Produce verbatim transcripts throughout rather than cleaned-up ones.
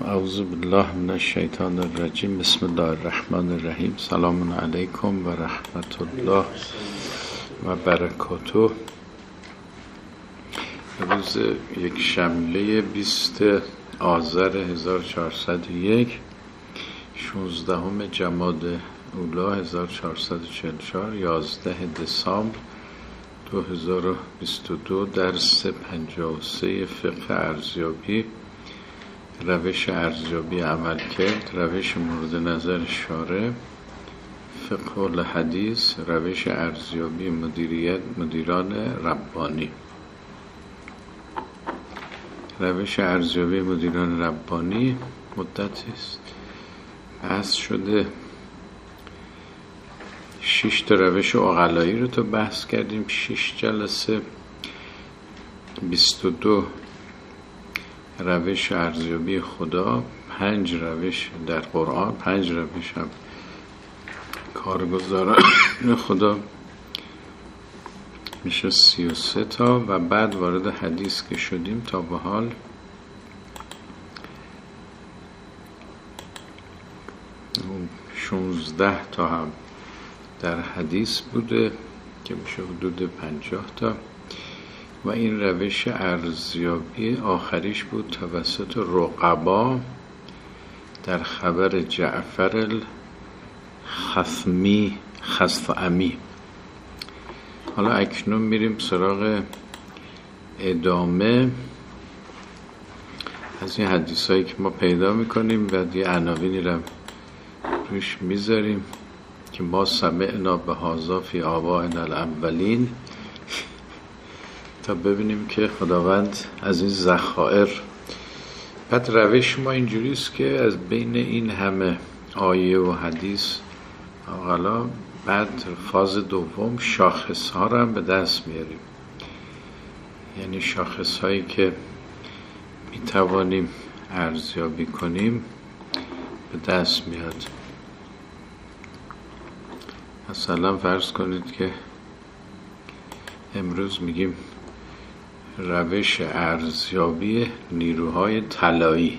اعوذ بالله من الشیطان الرجیم. بسم الله الرحمن الرحیم. سلام علیکم و رحمت الله و برکاته. روز یک شنبه بیست آذر هزار و چهارصد و یک، شانزدهم جمادی الاولی هزار و چهارصد و چهل و چهار، یازده دسامبر دو هزار و بیست و دو. درس پنجاه و سه فقه ارزیابی، روش ارزیابی عمل کرد، روش مورد نظر شارع، فقه الحدیث، روش ارزیابی مدیریت مدیران ربانی. روش ارزیابی مدیران ربانی مدتی است بحث شده. شش تا روش عقلایی رو تو بحث کردیم، شش جلسه. بیست و دو روش ارزیابی خدا، پنج روش در قرآن، پنج روش هم کارگزاران خدا، میشه سی و سه تا. و بعد وارد حدیث که شدیم تا به حال شانزده تا هم در حدیث بوده که میشه حدود پنجاه تا. و این روش ارزیابی آخریش بود توسط رقبا در خبر جعفر الخثمی خثعمی. حالا اکنون میریم سراغ ادامه از این حدیث هایی که ما پیدا میکنیم و یه عناوینی رو روش میذاریم که ما سمعنا بهذا فی آبائنا الاولین، تا ببینیم که خداوند از این ذخایر. بعد روش ما اینجوری است که از بین این همه آیه و حدیث حالا بعد فاز دوم شاخص ها رو هم به دست میاریم، یعنی شاخص هایی که میتوانیم ارزیابی کنیم به دست میاد. مثلا فرض کنید که امروز میگیم روش ارزیابی نیروهای طلایی.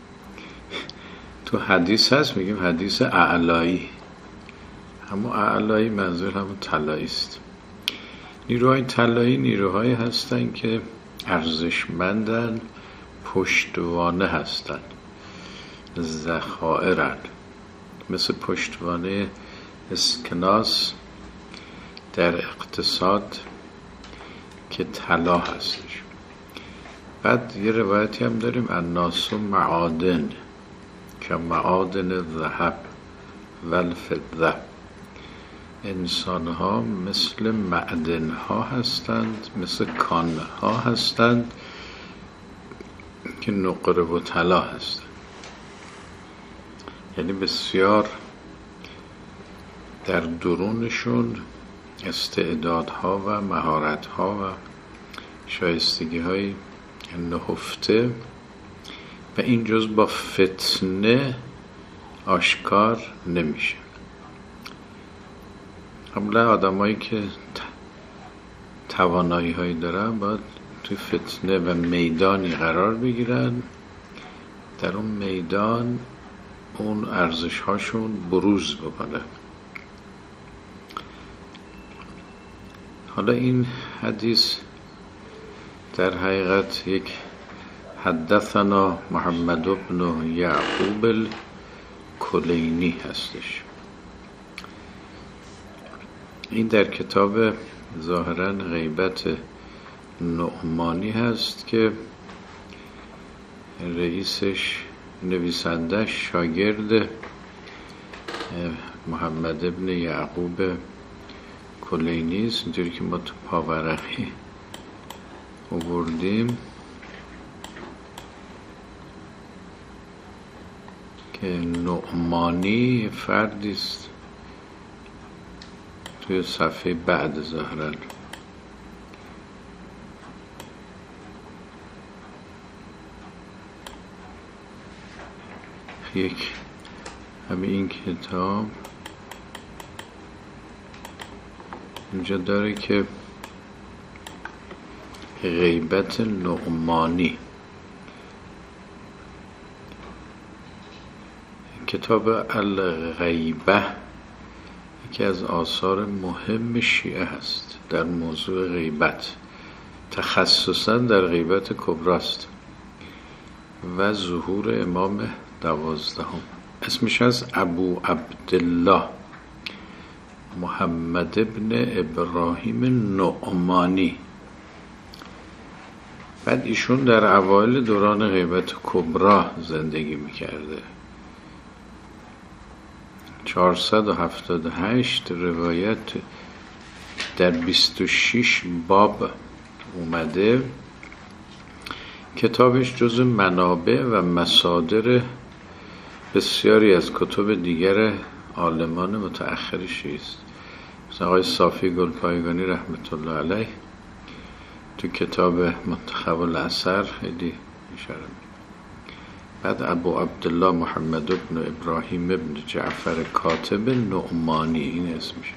تو حدیث هست میگیم حدیث اعلایی، اما اعلایی منظور همون طلایی است. نیروهای طلایی نیروهایی هستن که ارزشمندن، پشتوانه هستن، ذخائرن، مثل پشتوانه اسکناس در اقتصاد که طلا هستش. بعد یه روایتی هم داریم الناس معادن که معادن الذهب و الفضه، انسان ها مثل معدن ها هستند، مثل کان ها هستند که نقره و طلا هستند. یعنی بسیار در درونشون استعدادها و مهارتها و شایستگی های نهفته و این جز با فتنه آشکار نمیشه. قبلا آدمایی که توانایی هایی دارن باید توی فتنه و میدانی قرار بگیرن، در اون میدان اون ارزش هاشون بروز بکنه. حالا این حدیث در حقیقت یک حدثنا محمد بن یعقوب الکلینی هستش. این در کتاب ظاهراً غیبت نعمانی هست که رئیسش نویسندش شاگرد محمد بن یعقوب کلینی است، اینطوری که ما تو پاورقی آوردیم که نعمانی فردی است توی صفحه بعد ظاهراً. یک همین این کتاب اینجا داره که غیبت نعمانی کتاب الغیبه یکی از آثار مهم شیعه هست در موضوع غیبت، تخصصا در غیبت کبراست و ظهور امام دوازدهم. اسمش از ابو عبدالله محمد ابن ابراهیم نعمانی. بعد ایشون در اوایل دوران غیبت کبرا زندگی میکرده. چهارصد و هفتاد و هشت روایت در بیست و شش باب اومده. کتابش جز منابع و مصادر بسیاری از کتب دیگر عالمان متأخر شیعه است. مثل آقای صافی گلپایگانی رحمت الله علیه تو کتاب منتخب الاثر خیلی اشاره. بعد ابو عبدالله محمد بن ابراهیم بن جعفر کاتب نعمانی، این اسمشه،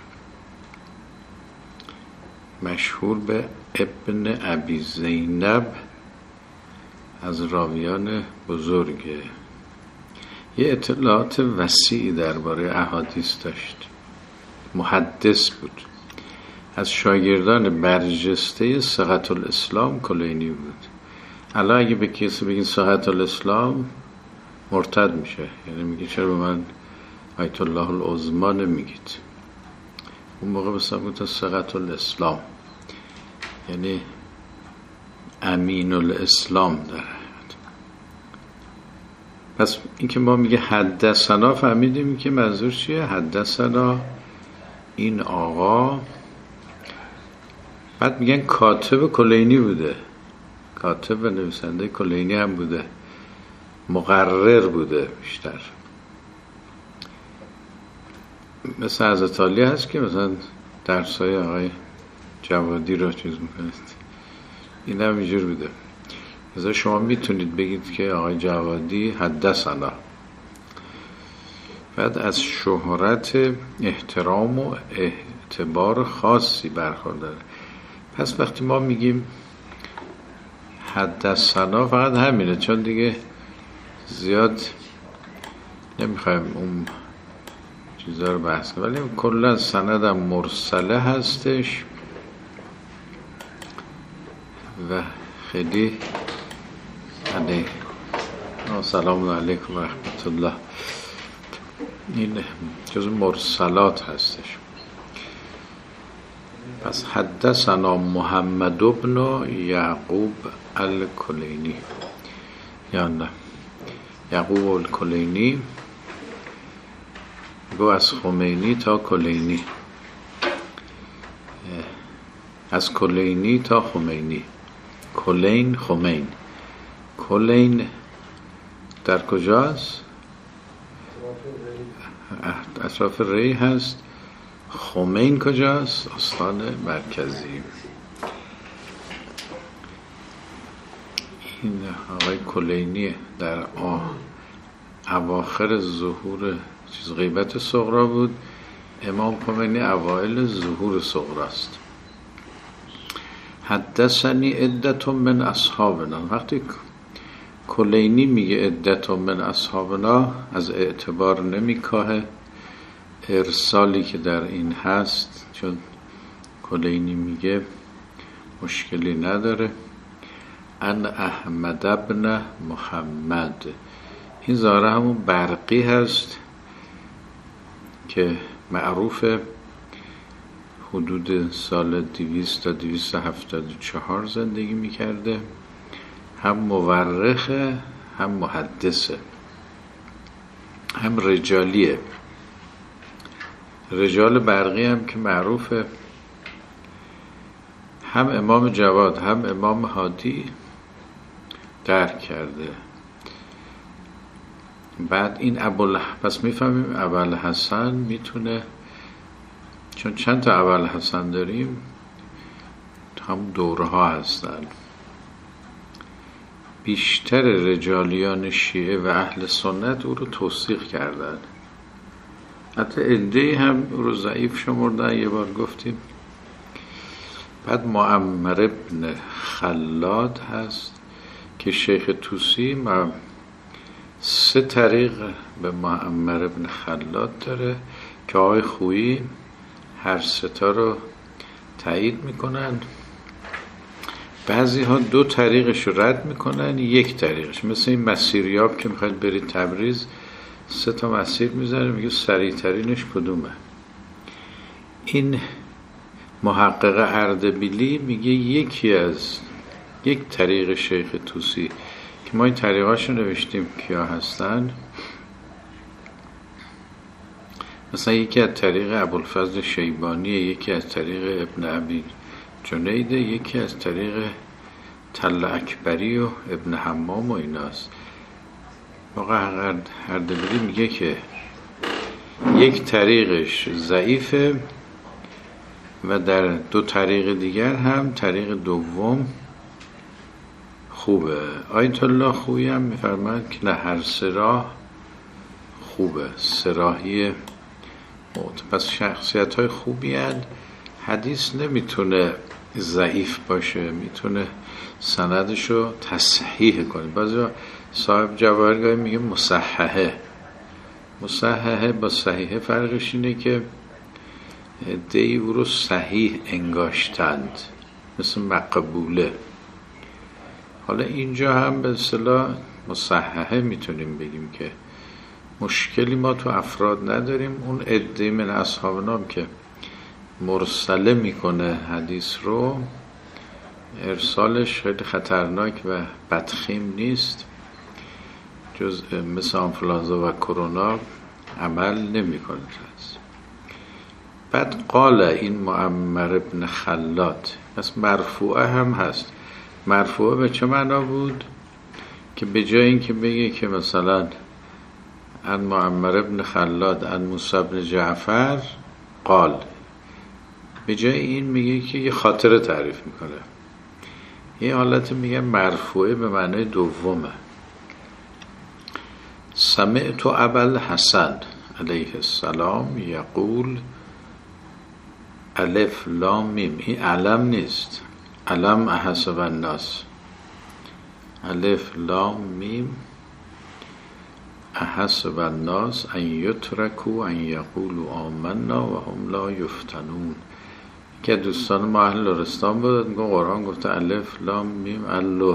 مشهور به ابن ابی زینب، از راویان بزرگه. یه اطلاعات وسیعی درباره احادیث داشت، محدث بود، از شاگردان برجسته صحت الاسلام کلینی بود. الان اگه به کسی بگین صحت الاسلام مرتد میشه، یعنی میگه چرا به من آیت الله العظمی نمیگید. اون موقع بسا بود صحت الاسلام، یعنی امین الاسلام در حقیقت. پس این که ما میگه حدثنا، فهمیدیم که منظور چیه. حدثنا این آقا. بعد میگن کاتب کلینی بوده، کاتب و نویسنده کلینی هم بوده، مقرر بوده بیشتر. مثل حضرت علی هست که مثلا درسای آقای جوادی را چیز میکنید، این هم اینجور بوده. مثلا شما میتونید بگید که آقای جوادی حدثنا. بعد از شهرت احترام و اعتبار خاصی برخورداره. پس وقتی ما میگیم حدثنا فقط همینه، چون دیگه زیاد نمیخوایم اون چیزا رو بحث کنیم، ولی کلا سندم مرسله هستش و خیلی علی سلام علیکم و رحمت الله، این جز مرسلات هستش. پس حدثنا محمد ابن یعقوب الکلینی، یا نه یعقوب الکلینی، گو از خمینی تا کلینی، از کلینی تا خمینی، کلین خمین. کلین در کجاست؟ اطراف ری هست. خمین کجاست؟ استان مرکزی. این آقای کلینی در اواخر ظهور چیز غیبت صغرا بود. امام خمینی اوائل ظهور صغراست. حدثنی عدت من اصحابنا. وقتی کلینی میگه عدت من اصحابنا از اعتبار نمیکاهه ارسالی که در این هست، چون کلینی میگه مشکلی نداره. ان احمد ابن محمد، این ظاهر همون برقی هست که معروف حدود سال دویست تا دویست و هفتاد و چهار زندگی میکرده. هم مورخه، هم محدثه، هم رجالیه. رجال برقی هم که معروفه، هم امام جواد هم امام هادی درک کرده. بعد این ابو، پس میفهمیم ابوالحسن میتونه، چون چند تا ابوالحسن داریم هم دوره ها هستن. بیشتر رجالیان شیعه و اهل سنت او رو توثیق کردن، حتی عده‌ای هم او رو ضعیف شمردن، یه بار گفتیم. بعد معمر ابن خلاد هست که شیخ طوسی سه طریق به معمر ابن خلاد داره که آقای خویی هر سه تا رو تایید میکنن. بعضی ها دو طریقش رو رد میکنن، یک طریقش، مثل این مسیریاب که میخواید برید تبریز سه تا مسیر میذاره، میگه سریع ترینش کدومه. این محقق اردبیلی میگه یکی از یک طریق شیخ طوسی که ما این طریقاشو نوشتیم کیا هستن، مثلا یکی از طریق ابوالفضل شیبانی، یکی از طریق ابن ابی جنیده، یکی از طریق تل اکبری و ابن حمام و ایناست. واقعا اردبیلی میگه که یک طریقش ضعیفه و در دو طریق دیگر هم طریق دوم خوبه. آیت الله خویی هم میفرماید که نه، هر سه راه خوبه، سه راهی موت. پس شخصیت های خوبی هست. حدیث نمیتونه ضعیف باشه، میتونه سندشو تصحیح کنه. بعضی صاحب جواهرگاهی میگه مصححه. مصححه با صحیحه فرقش اینه که عده‌ای او رو صحیح انگاشتند، مثل مقبوله. حالا اینجا هم به اصطلاح مصححه میتونیم بگیم که مشکلی ما تو افراد نداریم. اون عده من اصحاب نام که مرسله میکنه حدیث رو، ارسالش خیلی خطرناک و بدخیم نیست، جز مثل آنفلانزا و کرونا عمل نمیکنه. بعد قال این معمر ابن خلاد، پس مرفوعه هم هست. مرفوعه به چه معنا بود؟ که به جای این که بگه که مثلا ان معمر ابن خلاد ان موسی بن جعفر قال، به جای این میگه که یه خاطره تعریف میکنه. یه حالت میگه مرفوعه به معنای دومه. سمعت ابا حسن علیه السلام یقول الف لام میم. این علم نیست، علم احسب الناس. الف لام میم احسب الناس ان یترکوا ان یقولوا آمنا و هم لا یفتنون. که دوستان ما اهل لرستان بود، میگه قرآن گفته الف لام میم اللر،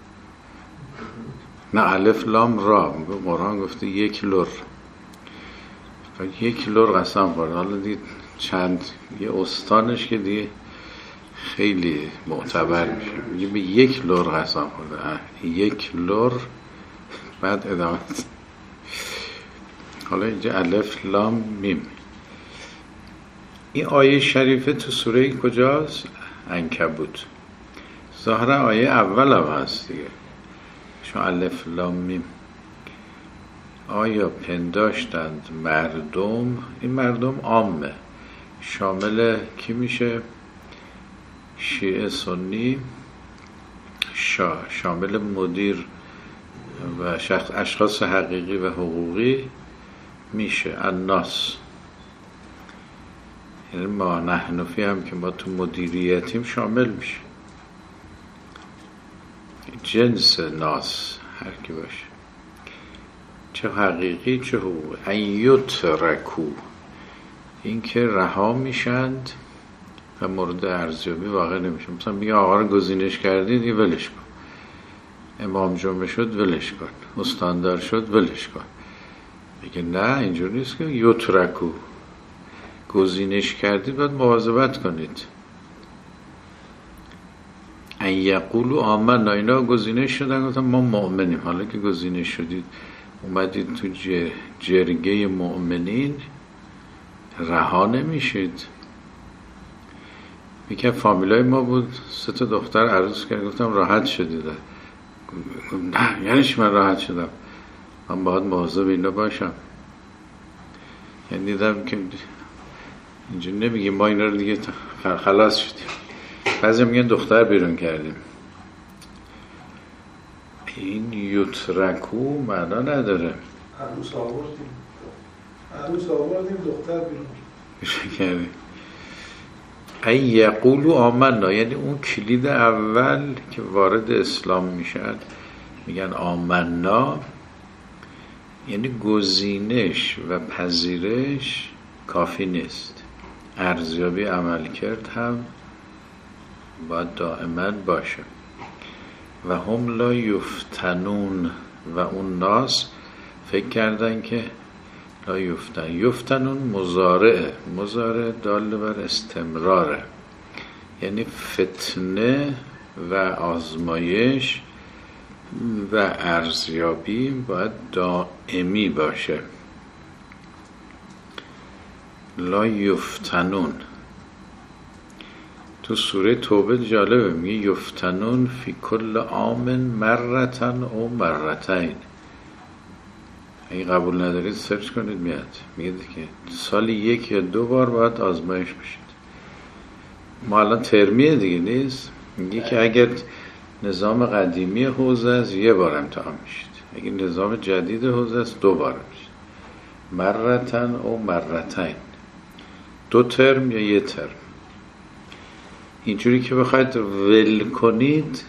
نه الف لام را. میگه قرآن گفته یک لر، یک لر قسم خورد. حالا دید چند یه استانش که دیگه خیلی معتبر میشه، میگه به یک لر قسم خورده، یک لر. بعد ادامه حالا اینجا الف لام میم. این آیه شریفه تو سوره کجاست؟ عنکبوت. ظاهرا آیه اول هم هست دیگه، چون الف لام میم. آیا پنداشتند مردم، این مردم عامه، شامل کی میشه؟ شیعه سنی، شا شامل مدیر و شخص اشخاص حقیقی و حقوقی میشه. الناس یعنی ما نحنفی هم که ما تو مدیریتیم شامل میشه. جنس ناس هر کی باشه، چه حقیقی چه حقوقی. ان یترکو، این که رها میشند و مورد ارزیابی واقع نمیشه. مثلا میگه آقا رو گزینش کردید، این ولش کن. امام جمعه شد ولش کن، استاندار شد ولش کن. میگه نه، اینجور نیست که یترکو گزینش کردید باید مواظبت کنید. ان یقولوا آمنا، اینا گزینش شدن گفتن ما مؤمنیم. حالا که گزینش شدید اومدید تو جرگه مؤمنین، رها نمیشید. یکی فامیلای ما بود، سه تا دختر عروس کرد، گفتم راحت شدید؟ نه یعنی چی من راحت شدم؟ من باید مواظب اینا باشم. یعنی دیدم که اینجا نمیگیم ما اینا رو دیگه خلاص شدیم. بعضی میگن دختر بیرون کردیم. این یترکو معنا نداره. عروس آوردیم عروس آوردیم دختر بیرون کردیم. ای یقولو آمنا، یعنی اون کلید اول که وارد اسلام میشن میگن آمنا. یعنی گزینش و پذیرش کافی نیست، ارزیابی عمل کرد هم باید دائما باشه. و هم لا یفتنون، و اون ناس فکر کردن که لا یفتن، یفتنون مضارعه، مضارع دال بر استمراره، یعنی فتنه و آزمایش و ارزیابی باید دائمی باشه. لا یفتنون تو سوره توبه جالبه، میگه یفتنون فی کل عام مرتن او مرتین. اگه قبول ندارید سرچ کنید میاد، میگه که سالی یک یا دو بار باید آزمایش بشید. ما الان ترمیه دیگه نیست، میگه که اگر نظام قدیمی حوزه است یه بار امتحان میشید، اگه نظام جدید حوزه است دو بار میشید. مرتن او مرتین، دو ترم یا یه ترم. اینجوری که بخواید ول کنید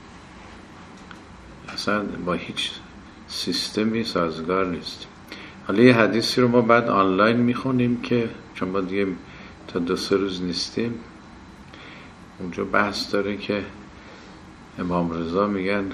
اصلا با هیچ سیستمی سازگار نیست. حالا یه حدیثی رو ما بعد آنلاین میخونیم که چون ما دیگه تا دو سه روز نیستیم، اونجا بحث داره که امام رضا میگن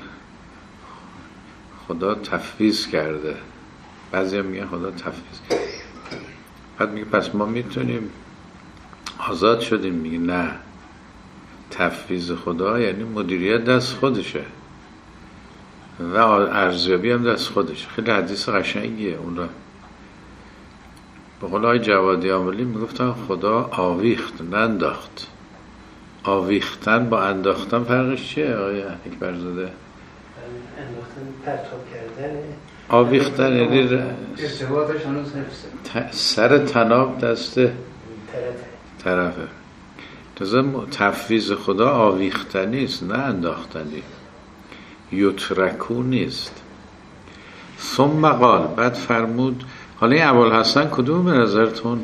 خدا تفویض کرده، بعضی هم میگن خدا تفویض کرده. بعد میگه پس ما میتونیم آزاد شدیم؟ میگه نه، تفویض خدا یعنی مدیریت دست خودشه و ارزیابی هم دست خودشه. خیلی حدیث قشنگیه. اون را به قول آقای جوادی عاملی میگفتن خدا آویخت ننداخت. آویختن با انداختن فرقش چیه آقای اکبرزاده؟ انداختن پرتاب کردنه، آویختن یعنی ارتباطش هنوز حفظه، سر تناب دست طرفه طرفه. تازه تفویض خدا آویختنی است نه انداختنی، یترکو نیست. ثم قال، بعد فرمود. حالا این ابوالحسن کدوم به نظرتون؟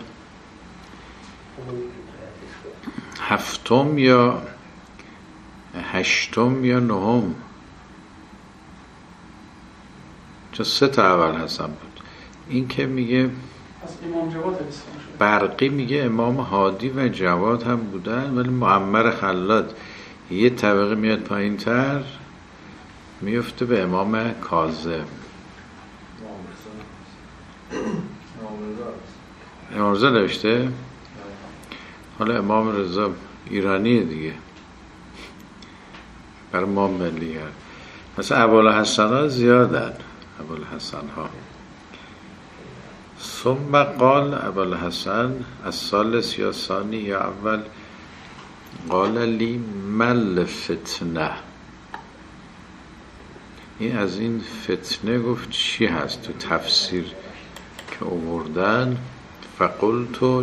هفتم یا هشتم یا نهم؟ چون سه تا ابوالحسن بود. این که میگه امام جواد برقی میگه امام هادی و جواد هم بودن، ولی معمر خلاد یه طبقه میاد پایین تر میفته به امام کاظم. امام رضا نوشته. حالا امام رضا ایرانیه دیگه، برای ما ملی کرد. مثلا ابوالحسن ها زیادن، ابوالحسن ها. ثم قال ابوالحسن الثالث یا ثانی یا اول، قال لی مل فتنه. این از این فتنه گفت چی هست؟ تو تفسیر که آوردن فقلت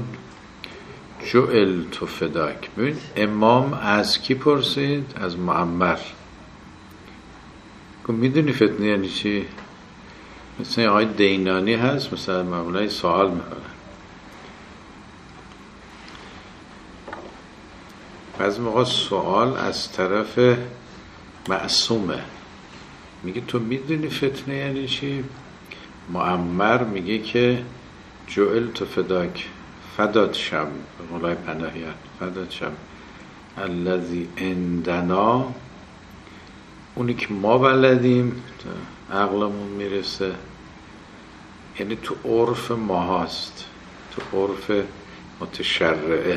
جعلت فداک. ببین امام از کی پرسید؟ از معمر. گفت میدونی فتنه یعنی چی؟ مثلا آقای دینانی هست مثلا معمولا سوال میکنن، بعضی موقع سوال از طرف معصومه، میگه تو میدونی فتنه یعنی چی؟ معمر میگه که جعلت فداک، فدات شم، به قولای پناهیان فدات شم الذی عندنا، اونی که ما بلدیم عقلمون میرسه، یعنی تو عرف ما هست، تو عرف متشرعه.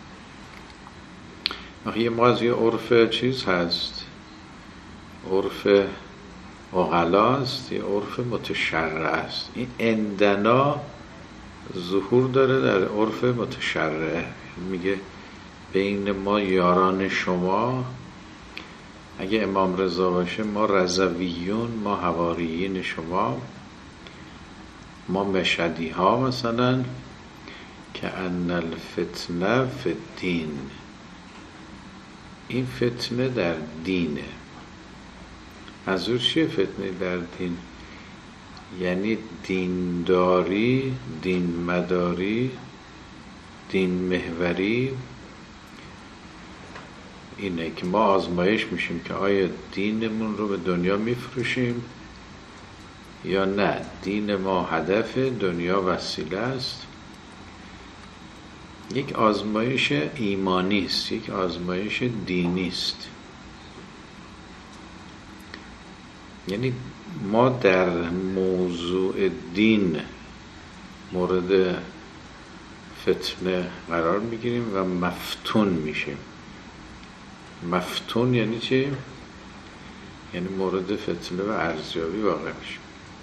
یه ما از یه عرف چیز هست، عرف عقلاست، یه عرف متشرع است. این عندنا ظهور داره در عرف متشرعه، میگه بین ما یاران شما، اگه امام رضا باشه ما رضویون، ما حواریین شما، ما مشهدی ها مثلا، که ان الفتنه فی الدین، این فتنه در دینه. منظور چیه فتنه در دین؟ یعنی دینداری، دین مداری، دین محوری، اینه که ما آزمایش میشیم که آیا دینمون رو به دنیا میفروشیم یا نه دین ما هدف، دنیا وسیله است. یک آزمایش ایمانی است، یک آزمایش دینی است. یعنی ما در موضوع دین مورد فتنه قرار میگیریم و مفتون میشیم. مفتون یعنی چی؟ یعنی مورد فتنه و ارزیابی واقع میشیم.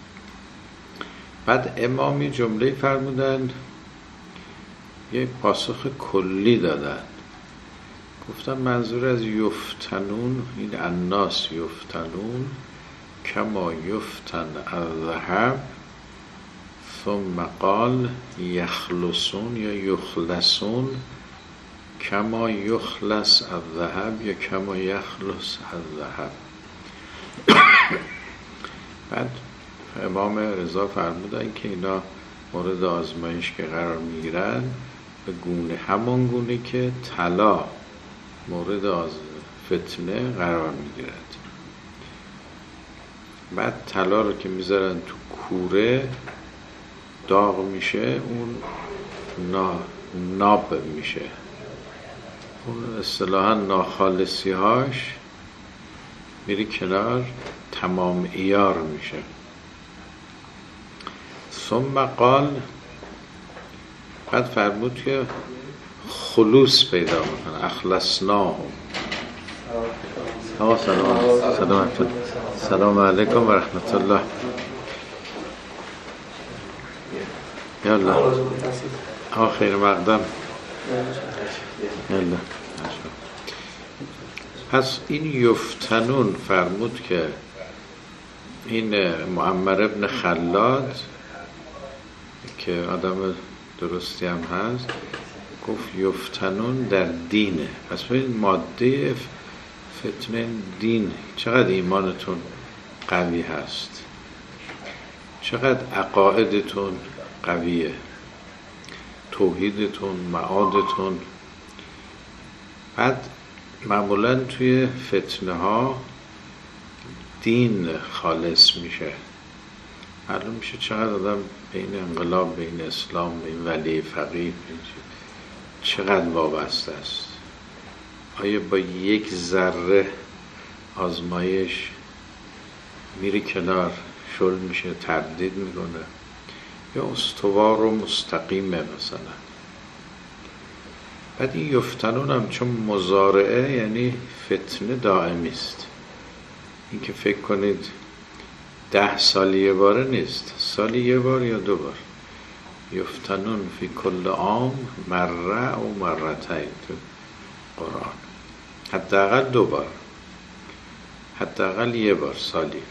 بعد امامی جمله فرمودن، یه پاسخ کلی دادن، گفتن منظور از یفتنون این الناس یفتنون کما یفتن الذهب ثم قال یخلصون یا یخلصون کما یخلص الذهب یا کما یخلص الذهب. بعد امام رضا فرمودن که اینا مورد آزمایش که قرار میگیرن به گونه همان گونه که طلا مورد آز فتنه قرار میگیرد. بعد طلا رو که میذارن تو کوره داغ میشه، اون نا... ناب میشه، اون اصطلاحا ناخالصی هاش میری کنار، تمام ایار میشه. ثم قال، بعد فرمود که خلوص پیدا میکنه، اخلصناهم. آقا سلام سلام سلام علیکم و رحمت الله. یالا آقا خیر مقدم. یالا. پس این یفتنون فرمود که این معمر ابن خلاد که آدم درستی هم هست گفت یفتنون در دینه. پس ببین ماده فتنه دین. چقدر ایمانتون قوی هست، چقدر عقایدتون قویه، توحیدتون، معادتون. بعد معمولا توی فتنه ها دین خالص میشه، معلوم میشه چقدر آدم بین انقلاب، بین اسلام، بین ولی فقیه چقدر وابسته است. آیا با یک ذره آزمایش میری کنار، شل میشه، تردید میکنه، یا استوار و مستقیمه مثلا. بعد این یفتنون هم چون مضارعه یعنی فتنه دائمی است. این که فکر کنید ده سالی یه باره نیست، سالی یه بار یا دو بار. یفتنون فی کل عام مره و مرتین تو قرآن، حداقل دو بار، حداقل یه بار سالی.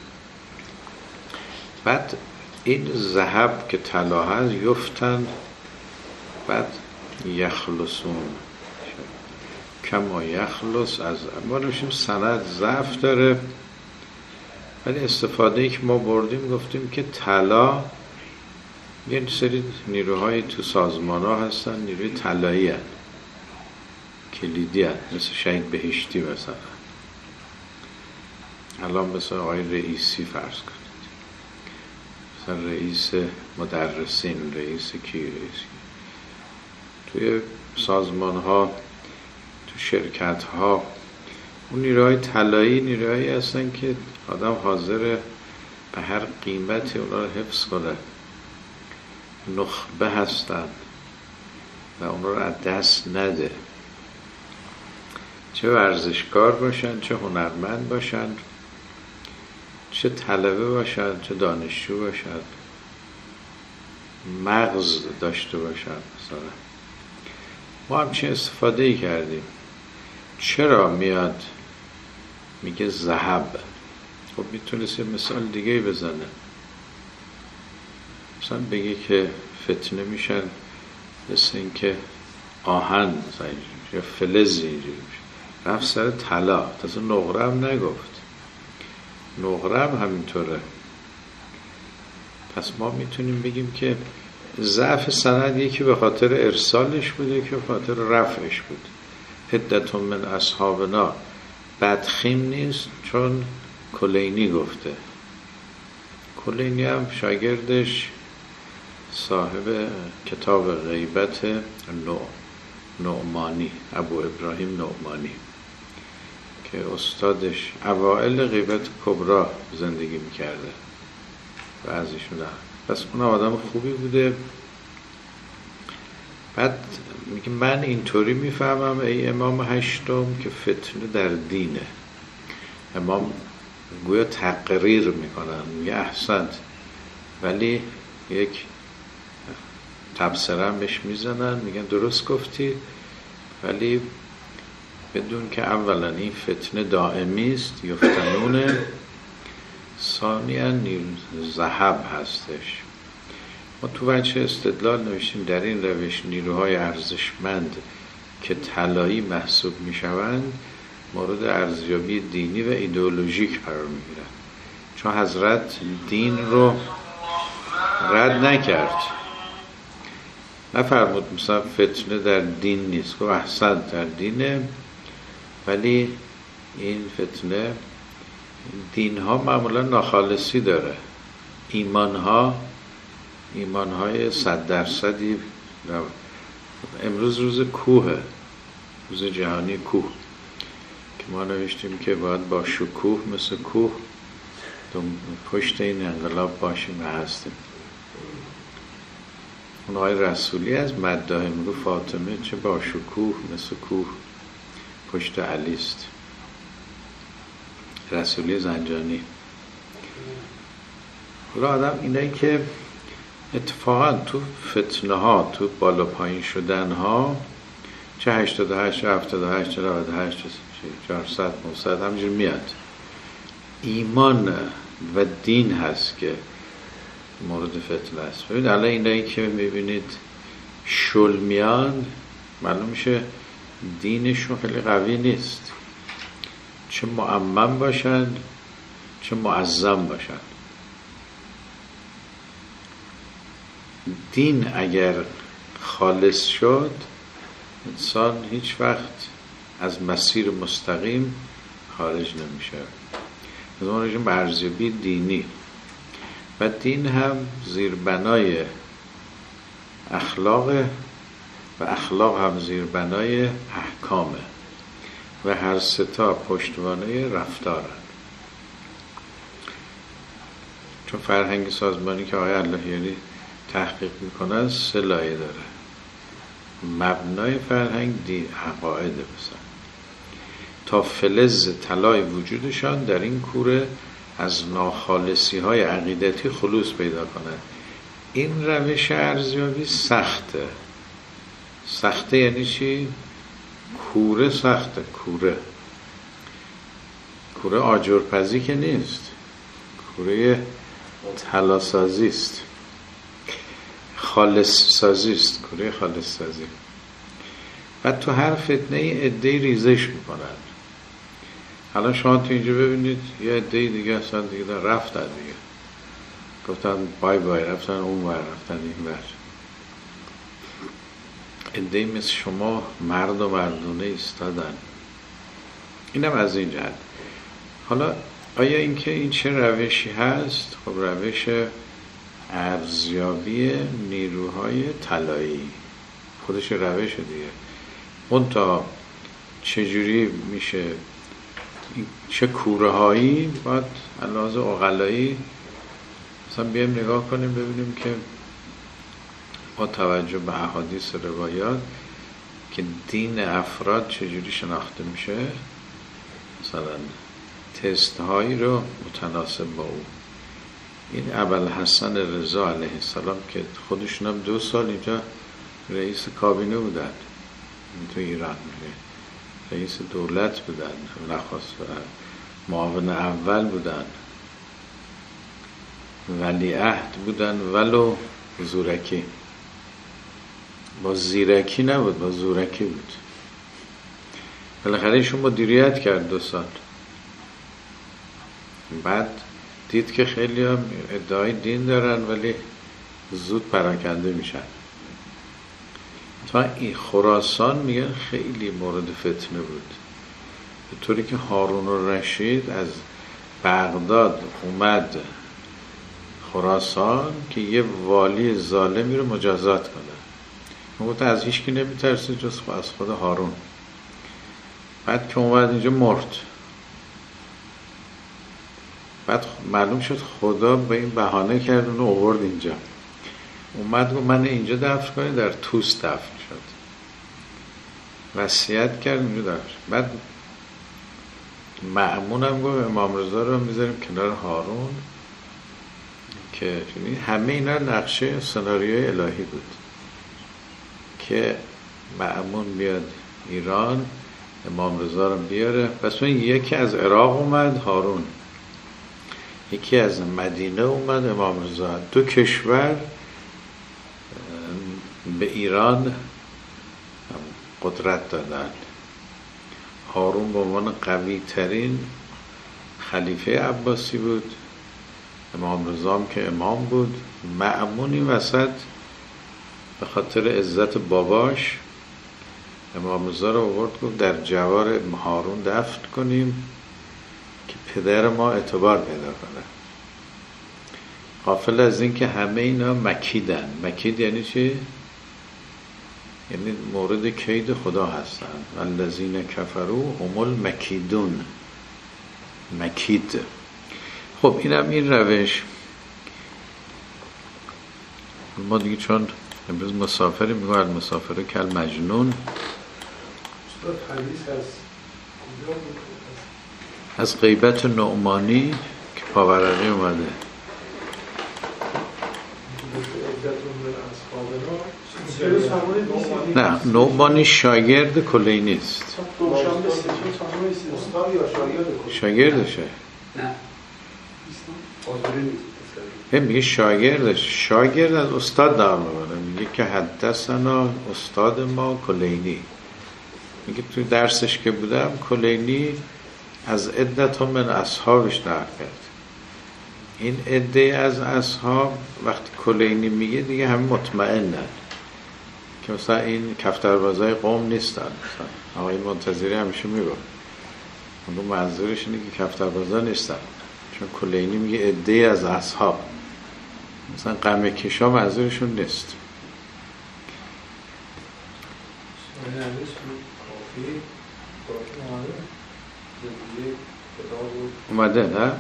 بعد این ذهب که طلا هست یفتن، بعد یخلصون کما یخلص از ما نوشیم. سند ضعف داره، ولی استفاده ای که ما بردیم گفتیم که طلا یه سری نیروهای تو سازمان ها هستن، نیروی طلایی هستن، کلیدی هستن، مثل شهید بهشتی مثلا. الان مثل آقای رئیسی فرض کنید، مثلا رئیس مدرسین، رئیس کی، رئیس توی سازمان ها، تو شرکت ها، اون نیروهای طلایی نیروهایی هستن که آدم حاضر به هر قیمتی اونا رو حفظ کنه. نخبه هستن و اونا رو از دست نده، چه ورزشکار باشن، چه هنرمند باشن، چه طلبه باشن، چه دانشجو باشن، مغز داشته باشن. مثلا ما هم چه استفاده ای کردیم. چرا میاد میگه ذهب؟ خب میتونست یه مثال دیگه بزنه، مثلا بگه که فتنه میشن مثل این که آهن مثلا یا فلزی اینجوری میشه. رفت سر طلا، تازه نقره هم نگفت، نقره هم همینطوره. پس ما میتونیم بگیم که ضعف سند یکی به خاطر ارسالش بوده که به خاطر رفعش بود. عدة من اصحابنا بدخیم نیست، چون کلینی گفته، کلینی هم شاگردش صاحب کتاب غیبت نعمانی، ابو ابراهیم نعمانی که استادش اوائل غیبت کبرا زندگی میکرده و از ایشون ده. پس اون آدم خوبی بوده. بعد میگه من اینطوری میفهمم ای امام هشتم که فتنه در دینه. امام گویا تقریر میکنن، میگه احسنت، ولی یک تبصره هم بهش میزنن، میگن درست گفتی، ولی بدون که اولا این فتنه دائمی است، یفتنونه، ثانیاً ذهب هستش. ما تو وجه استدلال نوشتیم در این روش نیروهای ارزشمند که طلایی محسوب میشوند مورد ارزیابی دینی و ایدئولوژیک قرار میگیرن، چون حضرت دین رو رد نکرد، نفرمود مثلا فتنه در دین نیست، که احسن در دینه، ولی این فتنه دین ها معمولا ناخالصی داره، ایمان ها ایمان های صد درصدی. امروز روز کوه، روز جهانی کوه که ما نوشتیم که باید با شکوه مثل کوه پشت این انقلاب باشیم و هستیم. اون آقای رسولی از مداح میگه فاطمه چه با شکوه مثل کوه پشت علی است. رسولی زنجانی. حالا آدم اینه که اتفاقا تو فتنه ها، تو بالا پایین شدن ها، چه هشتاد و هشت، هفتاد و هشت، نود و هشت، چهارصد، نهصد همینجور میاد. ایمان و دین هست که مورد فتنه است. ببینید الان اینایی که میبینید شلمیان، معلوم میشه دینشون خیلی قوی نیست، چه معمم باشن چه معظم باشن. دین اگر خالص شد انسان هیچ وقت از مسیر مستقیم خارج نمیشه. از اون رجیم به ارزیابی دینی و دین هم زیربنای اخلاق و اخلاق هم زیربنای احکامه و هر سه تا پشتوانه رفتارن. چون فرهنگ سازمانی که آقای اللهیاری تحقیق میکنن سه لایه داره. مبنای فرهنگ دین عقاید بسن تا فلز طلای وجودشان در این کوره از ناخالصی های عقیدتی خلوص پیدا کنند. این روش ارزیابی سخته. سخته یعنی چی؟ کوره سخته. کوره کوره آجرپزی که نیست، کوره طلاسازی است، خالص سازی است، کوره خالص سازی. بعد تو هر فتنه ای عده‌ای ریزش میکنن. الان شما تو اینجا ببینید یه عده‌ای دیگه اصلا دیگه رفتن، دیگه گفتن بای بای، رفتن اون ور، رفتن این ور. عده‌ای مثل شما مرد و مردونه ایستادن. اینم از این جهت. حالا آیا اینکه این چه روشی هست؟ خب روش ارزیابی نیروهای طلایی، خودش روش دیگه. اون تا چجوری میشه، چه کوره هایی باید علاوه عقلایی مثلا بیایم نگاه کنیم ببینیم که با توجه به احادیث روایات که دین افراد چجوری شناخته میشه، مثلا تست هایی رو متناسب با او. این ابوالحسن رضا علیه السلام که خودشون هم دو سال اینجا رئیس کابینه بودن تو ایران، رئیس دولت بودن، نخست معاون اول بودن، ولیعهد بودن، ولو زورکی، با زیرکی نبود، با زورکی بود. بالاخره ایشون مدیریت کرد دو سال. بعد دید که خیلی هم ادعای دین دارن ولی زود پراکنده میشن. تا این خراسان میگن خیلی مورد فتنه بود، به طوری که هارون الرشید از بغداد اومد خراسان که یه والی ظالمی رو مجازات کنه. گفت از هیچ کی نمیترسه جز از خود هارون. بعد که اومد اینجا مرد. بعد معلوم شد خدا به این بهانه کرد اونو آورد اینجا. اومد گفت من اینجا دفن کنید، در توس دفن شد. وصیت کرد اینجا دفن شد. بعد مأمون هم گفت امام رضا رو میذاریم کنار هارون، که همه اینا نقشه سناریوی الهی بود که مأمون بیاد ایران، امام رضا رو بیاره. پس اون یکی از عراق اومد هارون، یکی از مدینه اومد امام رضا. دو کشور به ایران قدرت دادن. هارون به عنوان قوی ترین خلیفه عباسی بود، امام رضا هم که امام بود. مأمون این وسط به خاطر عزت باباش امام رضا رو آورد گفت در جوار هارون دفن کنیم که پدر ما اعتبار پیدا کنه. غافل از این که همه اینا مکیدن. مکید یعنی چی؟ یعنی مورد کید خدا هستن. الذین کفروا هم المکیدون. مکید. خب اینم این روش. ما دیگه چون امروز مسافری میگوید المسافر کل مجنون. از غیبت نعمانی که پاورقی اومده. نه، نعمانی شاگرد کلینی است. شاگردشه. نه هم میگه شاگردش. شاگرد از استاد در میبره. میگه که حدثنا استاد ما کلینی. میگه توی درسش که بودم کلینی از عدت من اصحابش نقل کرد. این عده از اصحاب وقتی کلینی میگه دیگه همه مطمئنن که مثلا این کفتربازای قوم نیستن. مثلا آقای منتظری همیشه میگه اون منظورش اینه که کفتربازا نیستن، چون کلینی میگه عده از اصحاب. مثلا قمه کشا منظورشون نیست. اومده نه؟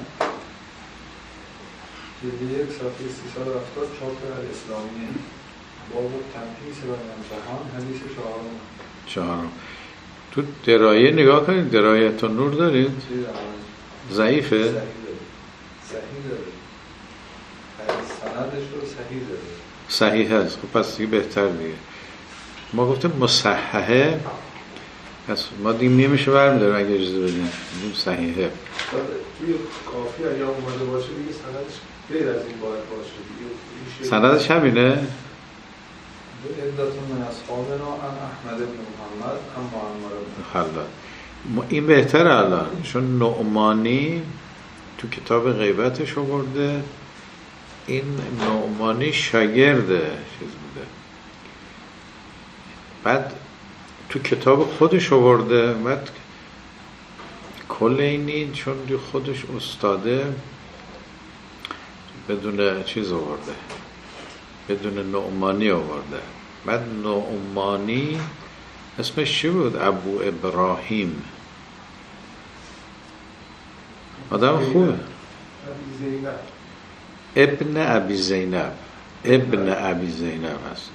جلد یک صفحه سیصد و هفتاد چاپ الاسلامی باب تمحیص بیان جهان حدیث چهارم. چهارم. تو درایه نگاه کنید. درایت نور دارید؟ ضعیفه؟ صحیح داره. صحیح داره. سندش رو صحیح داره. صحیح هست. خب پس دیگه بهتر دیگه. ما گفتیم مصححه، پس ما دیگه نمیشه برمیداریم اگه اجازه بدیم. میگیم صحیحه. توی کافی اگه اومده باشه دیگه سندش غیر از این باید باشه دیگه. سندش همینه؟ عدت من اصحابنا ان احمد بن محمد ان معمر بن خلاد. این بهتره الان، چون نعمانی تو کتاب غیبتش آورده. این نعمانی شاگرد چیز بوده، بعد تو کتاب خودش آورده. بعد کلینی چون خودش استاده بدون چیز آورده، بدون نعمانی آورده. بعد نعمانی اسمش چی بود؟ ابو ابراهیم. آدم خوبه. ابن ابی زینب. ابن ابی زینب هستش.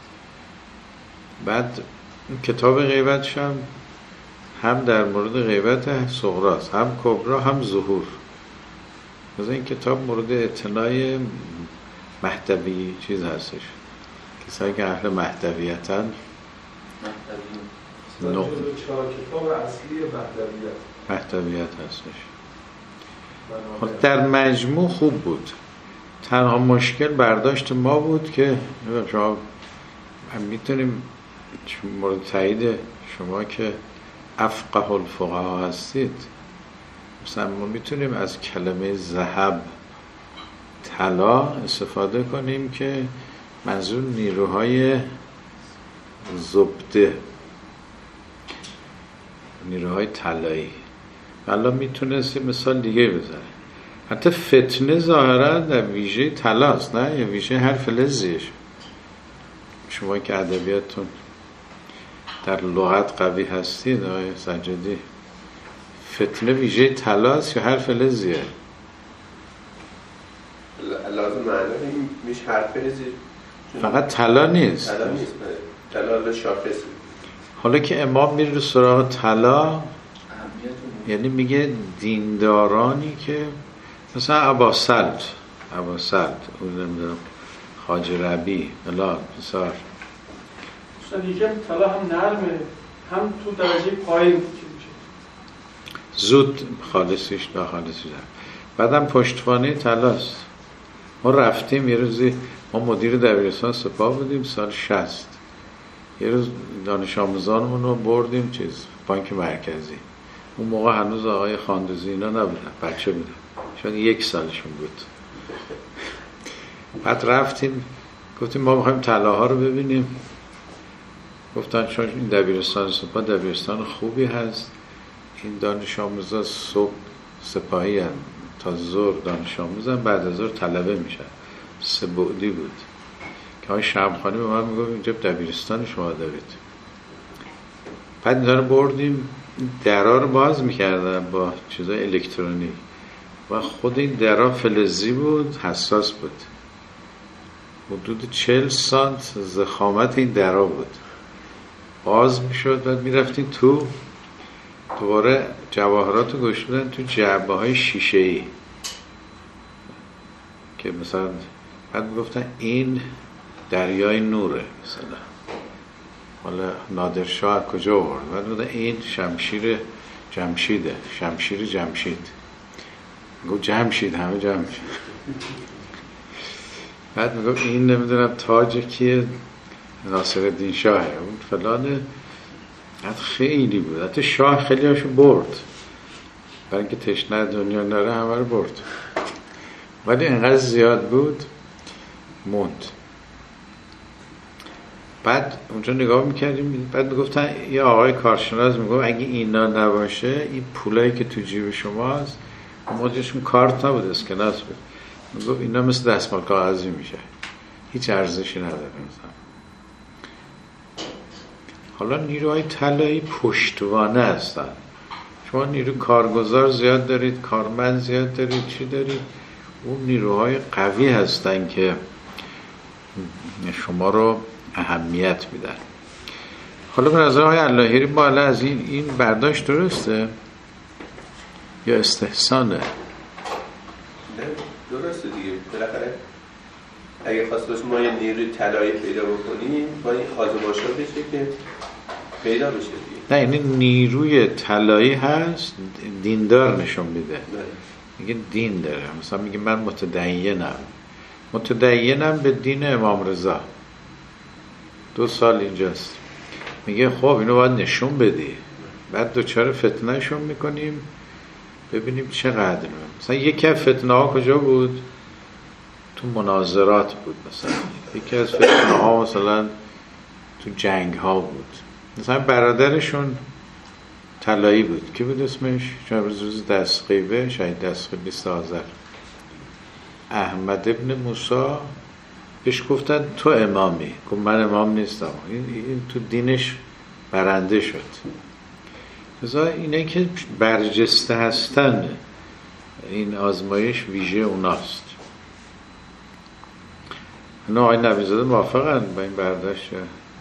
بعد کتاب غیبتش هم هم در مورد غیبت صغراست، هم کبرا، هم ظهور. مثلا این کتاب مورد اعتنای مهدوی چیز هستش. کسایی که اهل مهدویتن. مهدوی چهار کتاب اصلی مهدویت مهدویت هستش. در مجموع خوب بود. تنها مشکل برداشت ما بود که شما هم میتونیم مورد تایید شما که افقه الفقها هستید، مثلا ما میتونیم از کلمه ذهب طلا استفاده کنیم که منظور نیروهای زبده، نیروهای طلایی. حالا میتونستیم مثال دیگه بزنیم. حتی فتنه ظاهرا در ویژه طلاست، نه یا ویژه هر فلزیش. شما که ادبیاتتون در لغت قوی هستید آقای سجادی، فتنه ویژه طلاست یا هر فلزیه؟ لازم معنی میشه هر فلزی، فقط طلا نیست. طلا نیست، طلا شاخص. حالا که امام میره رو سراغ طلا، یعنی میگه دیندارانی که مثلا اباسلط اباسلط اون نمیدونم خواجه ربی الا بسار مثلا دیگه طلا هم نرمه هم تو درجه پایین میشه، زود خالصیش ناخالصیش. بعدم پشتوانه طلاست. ما رفتیم یه روزی، ما مدیر دبیرستان سپاه بودیم سال شصت، یه روز دانش آموزانمون رو بردیم چیز بانک مرکزی. اون موقع هنوز آقای خاندوزی اینا نبودن، بچه بودن، شاید یک سالشون بود. بعد رفتیم گفتیم ما میخوایم طلاها رو ببینیم. گفتن چون این دبیرستان سپاه دبیرستان خوبی هست، این دانش آموزا صبح سپاهی هم تا ظهر دانش آموزن، بعد از ظهر طلبه میشن. سه بعدی بود که آقای شمخانی به من میگفت اینجا دبیرستان شما دارید. بعد اینجا رو بردیم، درها رو باز میکردن با چیزای الکترونیک و خود این درها فلزی بود، حساس بود. حدود چهل سانت ضخامت این درها بود. باز میشد، بعد میرفتیم تو، دوباره جواهرات رو گشودن تو جعبه های شیشه ای که مثلا بعد میگفتن این دریای نوره، مثلا حالا نادرشاه کجا آورد، بعد میگفتن این شمشیر جمشیده، شمشیر جمشید. میگفت جمشید، همه جمشید. بعد میگفت این نمیدونم تاج کیه، ناصرالدین شاهه، اون فلانه. خیلی بود، حتی شاه خیلی هاشو برد برای اینکه تشنه دنیا نره، همه رو برد. ولی اینقدر زیاد بود موند. بعد اونجا نگاه میکردیم، بعد میگفتن یه آقای کارشناس میگفت اگه اینا نباشه، این پولایی که تو جیب شماست، موجشون کارت نبود، اسکناس بود، میگفت اینا مثل دستمال کاغذی میشه، هیچ ارزشی نداره. مثلا حالا نیروهای طلایی پشتوانه هستن. شما نیرو کارگزار زیاد دارید، کارمند زیاد دارید، چی دارید، اون نیروهای قوی هستن که شما رو اهمیت میدن. حالا به نظر های اللهیری بالا از این این برداشت درسته یا استحسانه؟ نه درسته دیگه. بالاخره اگه خواست باشه ما یه نیروی طلایی پیدا بکنیم، با این خازواشا بشه که پیدا بشه دیگه. نه یعنی نیروی طلایی هست، دیندار نشون میده، میگه دین داره. مثلا میگه من متدینم، متدینم به دین امام رضا، دو سال اینجاست. میگه خب اینو باید نشون بدی، بعد دوچار فتنه شون میکنیم ببینیم چقدر. مثلا یکی از فتنه ها کجا بود؟ تو مناظرات بود. مثلا یکی از فتنه ها مثلا تو جنگ ها بود. مثلا برادرشون طلایی بود، کی بود اسمش؟ چون روز روز دستقیبه، شاید دستقیبه بیست آذر، احمد ابن موسی. بهش گفتن تو امامی، گفت من امام نیستم. این, این تو دینش برنده شد. مثلا اینه که برجسته هستن، این آزمایش ویژه اوناست. نه آقای نبیزاده موافقن با این برداشت؟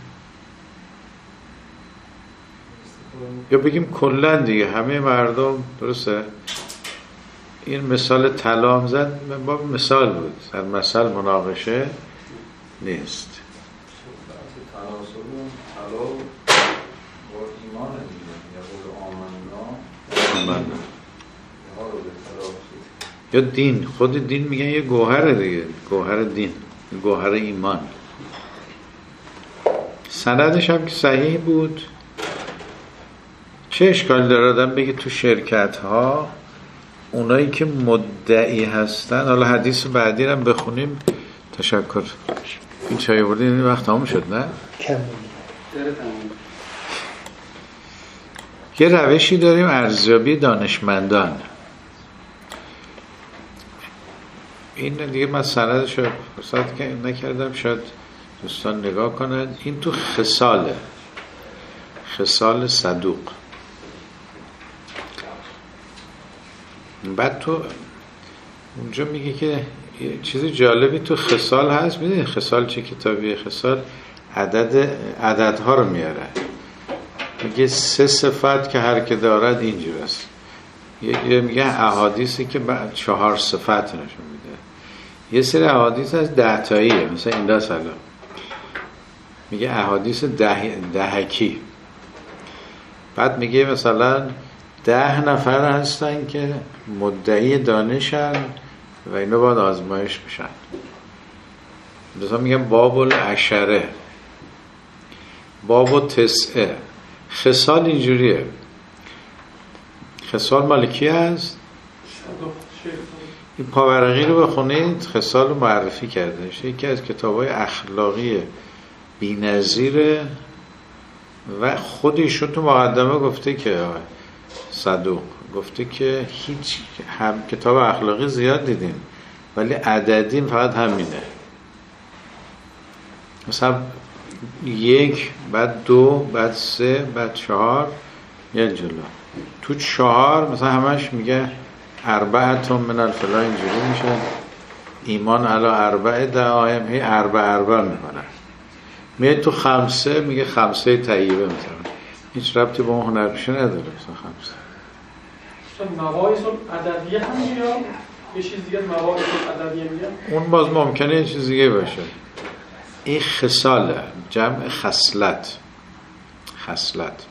یا بگیم کلن دیگه همه مردم درسته؟ این مثال طلا هم زد، من با مثال بود، در مثال مناقشه نیست. تناسب طلا با ایمان دیگه، یا قول آمنا آمنا یا دین. خود دین میگن یه گوهر دیگه، گوهر دین، گوهر ایمان. سندش هم که صحیح بود. چه اشکالی داره آدم بگه تو شرکت ها اونایی که مدعی هستن، حالا حدیث بعدی رو هم بخونیم. تشکر. این چای آوردین، این وقت تمام شد نه؟ یه روشی داریم ارزیابی دانشمندان. این دیگه من سندش رو فرصت که نکردم، شاید دوستان نگاه کنند. این تو خصاله، خصال صدوق. بعد تو اونجا میگه که چیزی جالبی تو خصال هست. میدونی خصال چه کتابیه؟ خصال عدد عددها رو میاره، میگه سه صفت که هر که دارد اینجور است. یه میگه احادیثی که بعد چهار صفت نشون میده. یه سری احادیث از ده تاییه، مثلا این دا سلام میگه احادیث ده دهکی. بعد میگه مثلا ده نفر هستن که مدعی دانشن و اینا باید آزمایش بشن. مثلا میگم باب العشره، باب التسعه. خصال اینجوریه. خصال مال کی هست؟ این پاورقی رو بخونید، خصال رو معرفی کرده. یکی از کتابای اخلاقی بی‌نظیره و خودشون تو مقدمه گفته که صدوق گفته که هیچ هم کتاب اخلاقی زیاد دیدیم ولی عددین فقط همینه. مثلا یک، بعد دو، بعد سه، بعد چهار، یه جلو. تو چهار مثلا همش میگه اربعتون من الفلا، اینجوری میشه ایمان علا اربع دعایم، هی اربع اربع میکنن. میگه تو خمسه میگه خمسه طیبه مثلا، هیچ ربطی با اون هنرپیشه نداره. مثلا خمسه مواعظ العددیه هم میگه، یه چیز دیگه مواعظ العددیه میگه، اون باز ممکنه یه چیز دیگه باشه. این خصاله، جمع خصلت. خصلت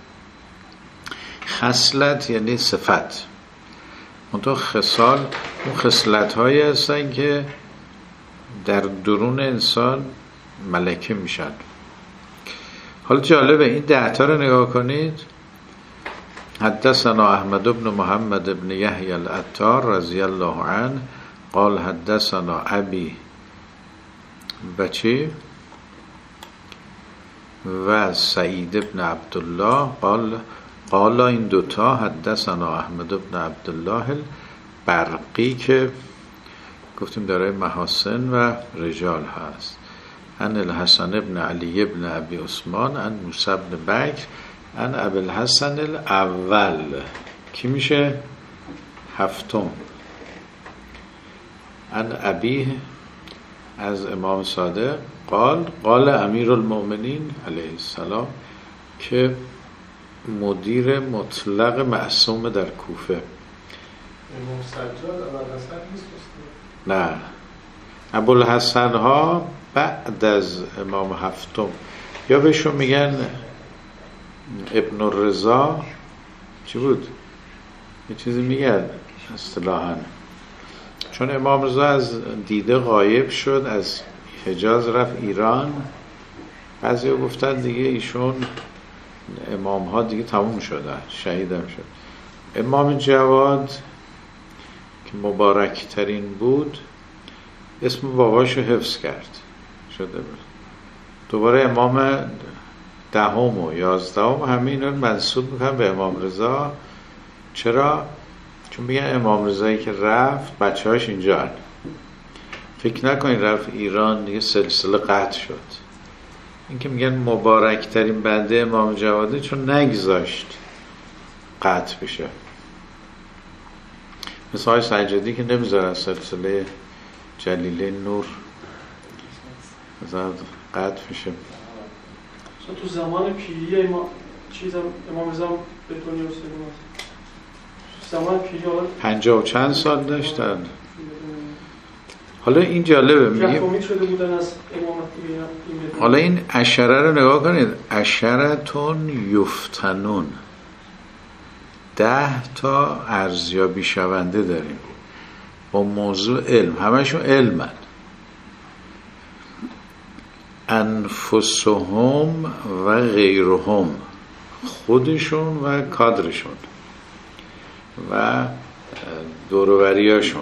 خصلت یعنی صفت. اون تو خصال اون خصلت هایی هستن که در درون انسان ملکه میشن. حالا جالبه این ده تا رو نگاه کنید. حدثنا احمد بن محمد بن یحیی العطار رضی الله عنه قال حدثنا ابی بچی و سعید بن عبدالله قال قال این دوتا حدثنا احمد بن عبدالله البرقی که گفتیم دارای محاسن و رجال هست. ان الحسن بن علی بن ابی عثمان ان موسی بن بکر ان ابی الحسن الاول. کی میشه؟ هفتم. ان ابیه از امام صادق قال قال امیر المؤمنین علیه السلام که مدیر مطلق معصوم در کوفه. امام سجاد ابوالحسن نیست؟ نه، ابوالحسن ها بعد از امام هفتم، یا بهشون میگن ابن الرضا. چی بود؟ یه چیزی میگن اصطلاحاً، چون امام رضا از دیده غایب شد، از حجاز رفت ایران. بعضی ها گفتن دیگه ایشون امام ها دیگه تموم شدن، شهیدم شد. امام جواد که مبارک ترین بود اسم باباشو حفظ کرد، شده بود. دوباره امام دهم و یازدهم همه اینا رو منسوب میکنن به امام رضا. چرا؟ چون میگن امام رضایی که رفت بچه هاش اینجا هن. فکر نکنین رفت ایران دیگه سلسله قطع شد. این که میگن مبارک ترین بنده امام جواده چون نگذاشت قطع بشه. مثل های سجادی که نمیذارن سلسله جلیله نور قطع بشه. تو زمان پیری امام چیزم امام رضا به دنیا رسید. زمان پیری پنجاه و چند سال داشتن. حالا این جالبه، میگه حالا این عشره رو نگاه کنید. عشرتون یفتنون، ده تا ارزیابی شونده داریم با موضوع علم، همشون علمن. انفسهم و غیرهم، خودشون و کادرشون و دوروبریاشون.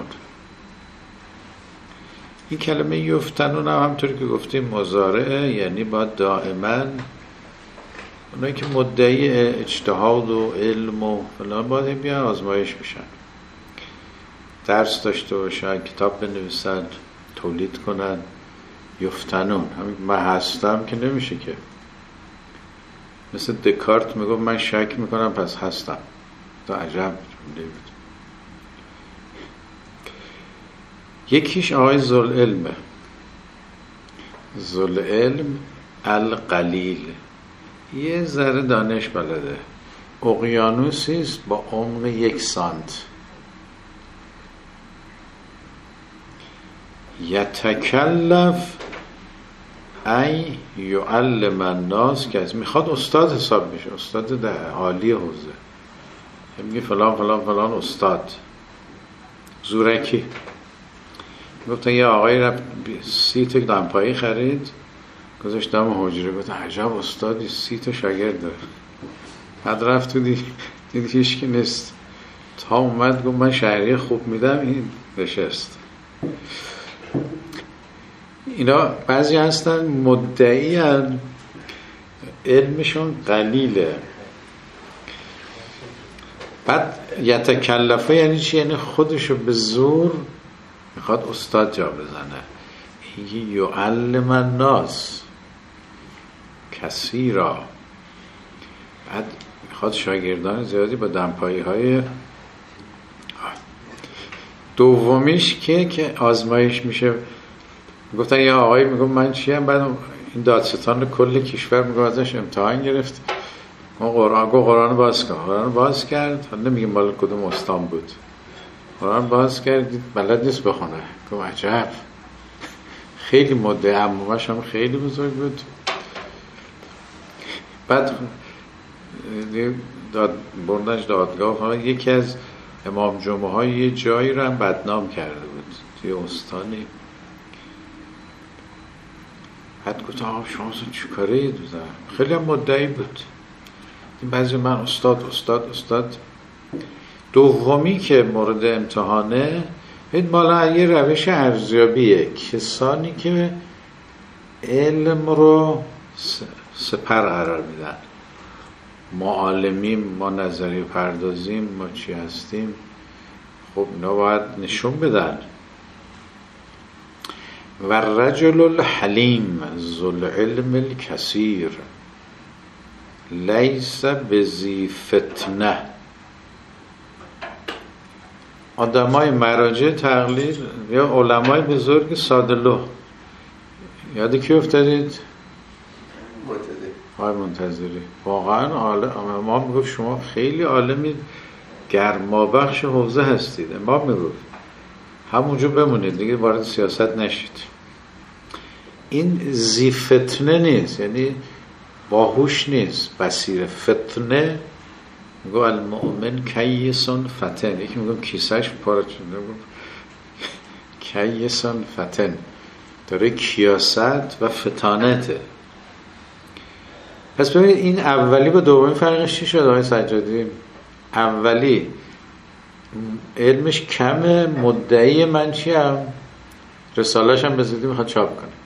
این کلمه یفتنون هم همطوری که گفتیم مضارعه، یعنی باید دائما اونایی که مدعی اجتهاد و علم و فلان باید بیان آزمایش بشن. درس داشته باشن، کتاب بنویسن، تولید کنن، یفتنون. همین من هستم که نمیشه که. مثل دکارت میگم من شک میکنم پس هستم. تو عجب جمله بود. یکیش آقای ذوالعلمه، ذوالعلم القلیل، یه ذره دانش بلده. اقیانوسی است با عمق یک سانت. یتکلف ای یعلم الناس، که از میخواد استاد حساب میشه، استاد در عالی حوزه، میگه فلان فلان فلان استاد. زورکی گفتن یه آقایی رفت سی تا دمپایی خرید گذاشت دم حجره، گفت عجب استادی، سی تا شاگرد داره. بعد رفت تو دید دید که هیچ کی نیست، تا اومد گفت من شهریه خوب میدم، این نشست. اینا بعضی هستن مدعی علمشون قلیله. بعد یتکلفه یعنی چی؟ یعنی خودشو به زور میخواد استاد جا بزنه. یعلم الناس کثیرا، بعد میخواد شاگردان زیادی با دمپایی های. دومیش که که آزمایش میشه. گفتن یه آقایی میگم من چیم، بعد این دادستان کل کشور میگم ازش امتحان گرفت، ما قرآن گو قرآن باز کن. قرآن باز کرد، حالا نمیگم مال کدوم استان بود، قرآن باز کرد بلد نیست بخونه. گفت عجب. خیلی مدعی، عمومش هم خیلی بزرگ بود. بعد داد بردنش دادگاه، یکی از امام جمعه های یه جایی رو هم بدنام کرده بود توی استانی. بعد گفت آقا شما چی کاره اید بزن؟ خیلی هم مدعی بود. این بعضی من استاد استاد استاد. دومی که مورد امتحانه، این مالا یه روش ارزیابیه، کسانی که علم رو سپر قرار میدن. ما عالمیم، ما نظریه پردازیم، ما چی هستیم. خب اینا باید نشون بدن. و الرجل الحلیم ذو العلم الکثیر لیس بذی فتنه. آدمای مراجع تقلید یا علمای بزرگ سادلو. یاد کی افتادید؟ آقای منتظری. واقعا عالم. امام میگفت شما خیلی عالمید، گرمابخش حوزه هستید. امام میگفت همونجا بمونید دیگه، وارد سیاست نشید. این ذی فتنه نیست، یعنی باهوش نیست، بصیر. فتنه میگو المؤمن کیسون فتن، یکی میگم کیسهش پاره شده، کیسون فتن، داره کیاست و فتانته. پس ببینید این اولی با دومی فرقش چی شد آقای سجادی؟ اولی علمش کمه، مدعی من چیم، رساله‌اش هم به زودی میخواد چاپ کنه.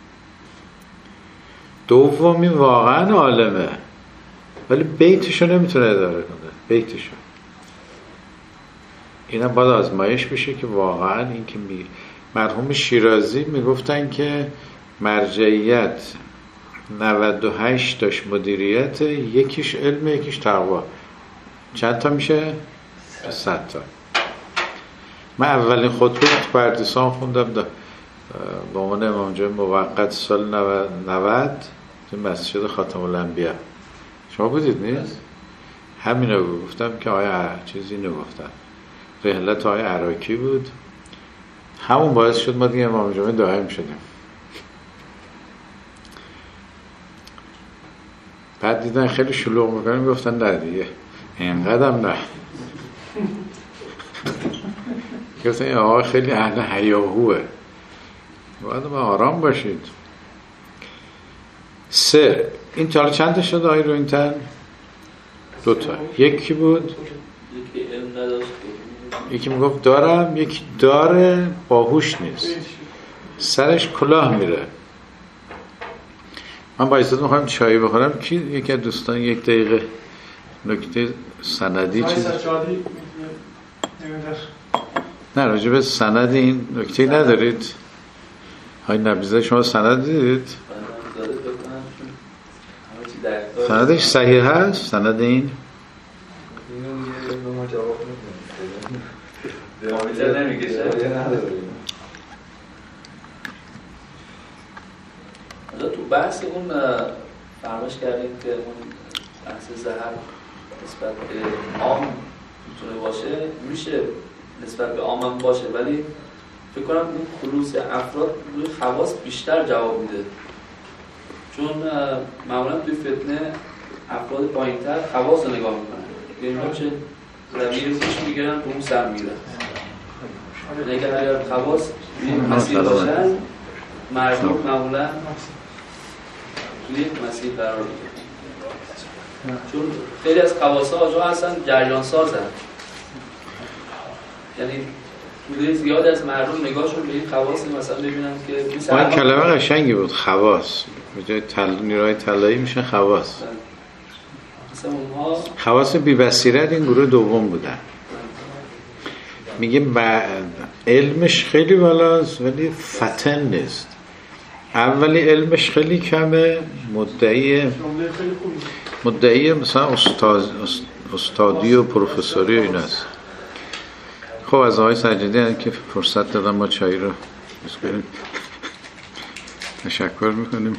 دومی واقعا عالمه ولی بیتشو نمیتونه اداره کنه، بیتشو. اینم باید آزمایش بشه که واقعا این که می... مرحوم شیرازی میگفتن که مرجعیت نود و هشت داشت مدیریت، یکیش علم یکیش تقوا. چند تا میشه؟ صد تا. من اولین خطبه تو پردیسان خوندم به عنوان امام جمعه موقت سال نود تو مسجد خاتم الانبیا. شما بودید نیست؟ همین رو گفتم که آیا چیزی نگفتن. رحلت آقای عراقی بود، همون باعث شد ما دیگه امام جمعه دائم شدیم. بعد دیدن خیلی شلوغ میکنیم، گفتن نه دیگه اینقدرم نه. گفتن این آقا خیلی اهل هیاهوه، باید ما آرام باشید. سه، این تالا چند تا شد آقای رو این تن؟ دوتا. یکی بود یکی علم نداشت، یکی میگفت دارم، یکی داره باهوش نیست، سرش کلاه میره. من با ایستاد میخوایم چایی بخورم، کی یکی از دوستان یک دقیقه نکته سندی چیز نه راجع به سند این نکته ندارید؟ های نبیزه شما سند دیدید؟ سندش صحیح هست؟ سند این؟ ما جواب نمیگه تو بحث اون فرمایش کردیم که اون بحث زهر نسبت به عام میتونه باشه، میشه نسبت به عام هم باشه، ولی فکر کنم اون خلوص افراد روی خواص بیشتر جواب میده، چون معمولا توی فتنه افراد پایین‌تر خواص رو نگاه میکنن، یعنی اینا چه زمین روش میگیرن به اون سر میرن. اگر اگر خواص مسیح باشن مردم معمولا توی مسیح قرار میگیرن، چون خیلی از خواص ها آجا هستن جریان سازن، یعنی توی زیاد از مردم نگاهشون به این خواص مثلا ببینن که مثلا این کلمه قشنگی بود، خواص به جای تل... نیروهای طلایی میشن خواص. مثلا اونها خواص بی بصیرت این گروه دوم بودن. میگه ب... علمش خیلی بالاست ولی فتن نیست. اولی علمش خیلی کمه، مدعی مدعی مثلا استاد استادی و پروفسوری و ایناست. خب از آقای سجادی هم که فرصت دادم ما چای رو بسپریم تشکر میکنیم.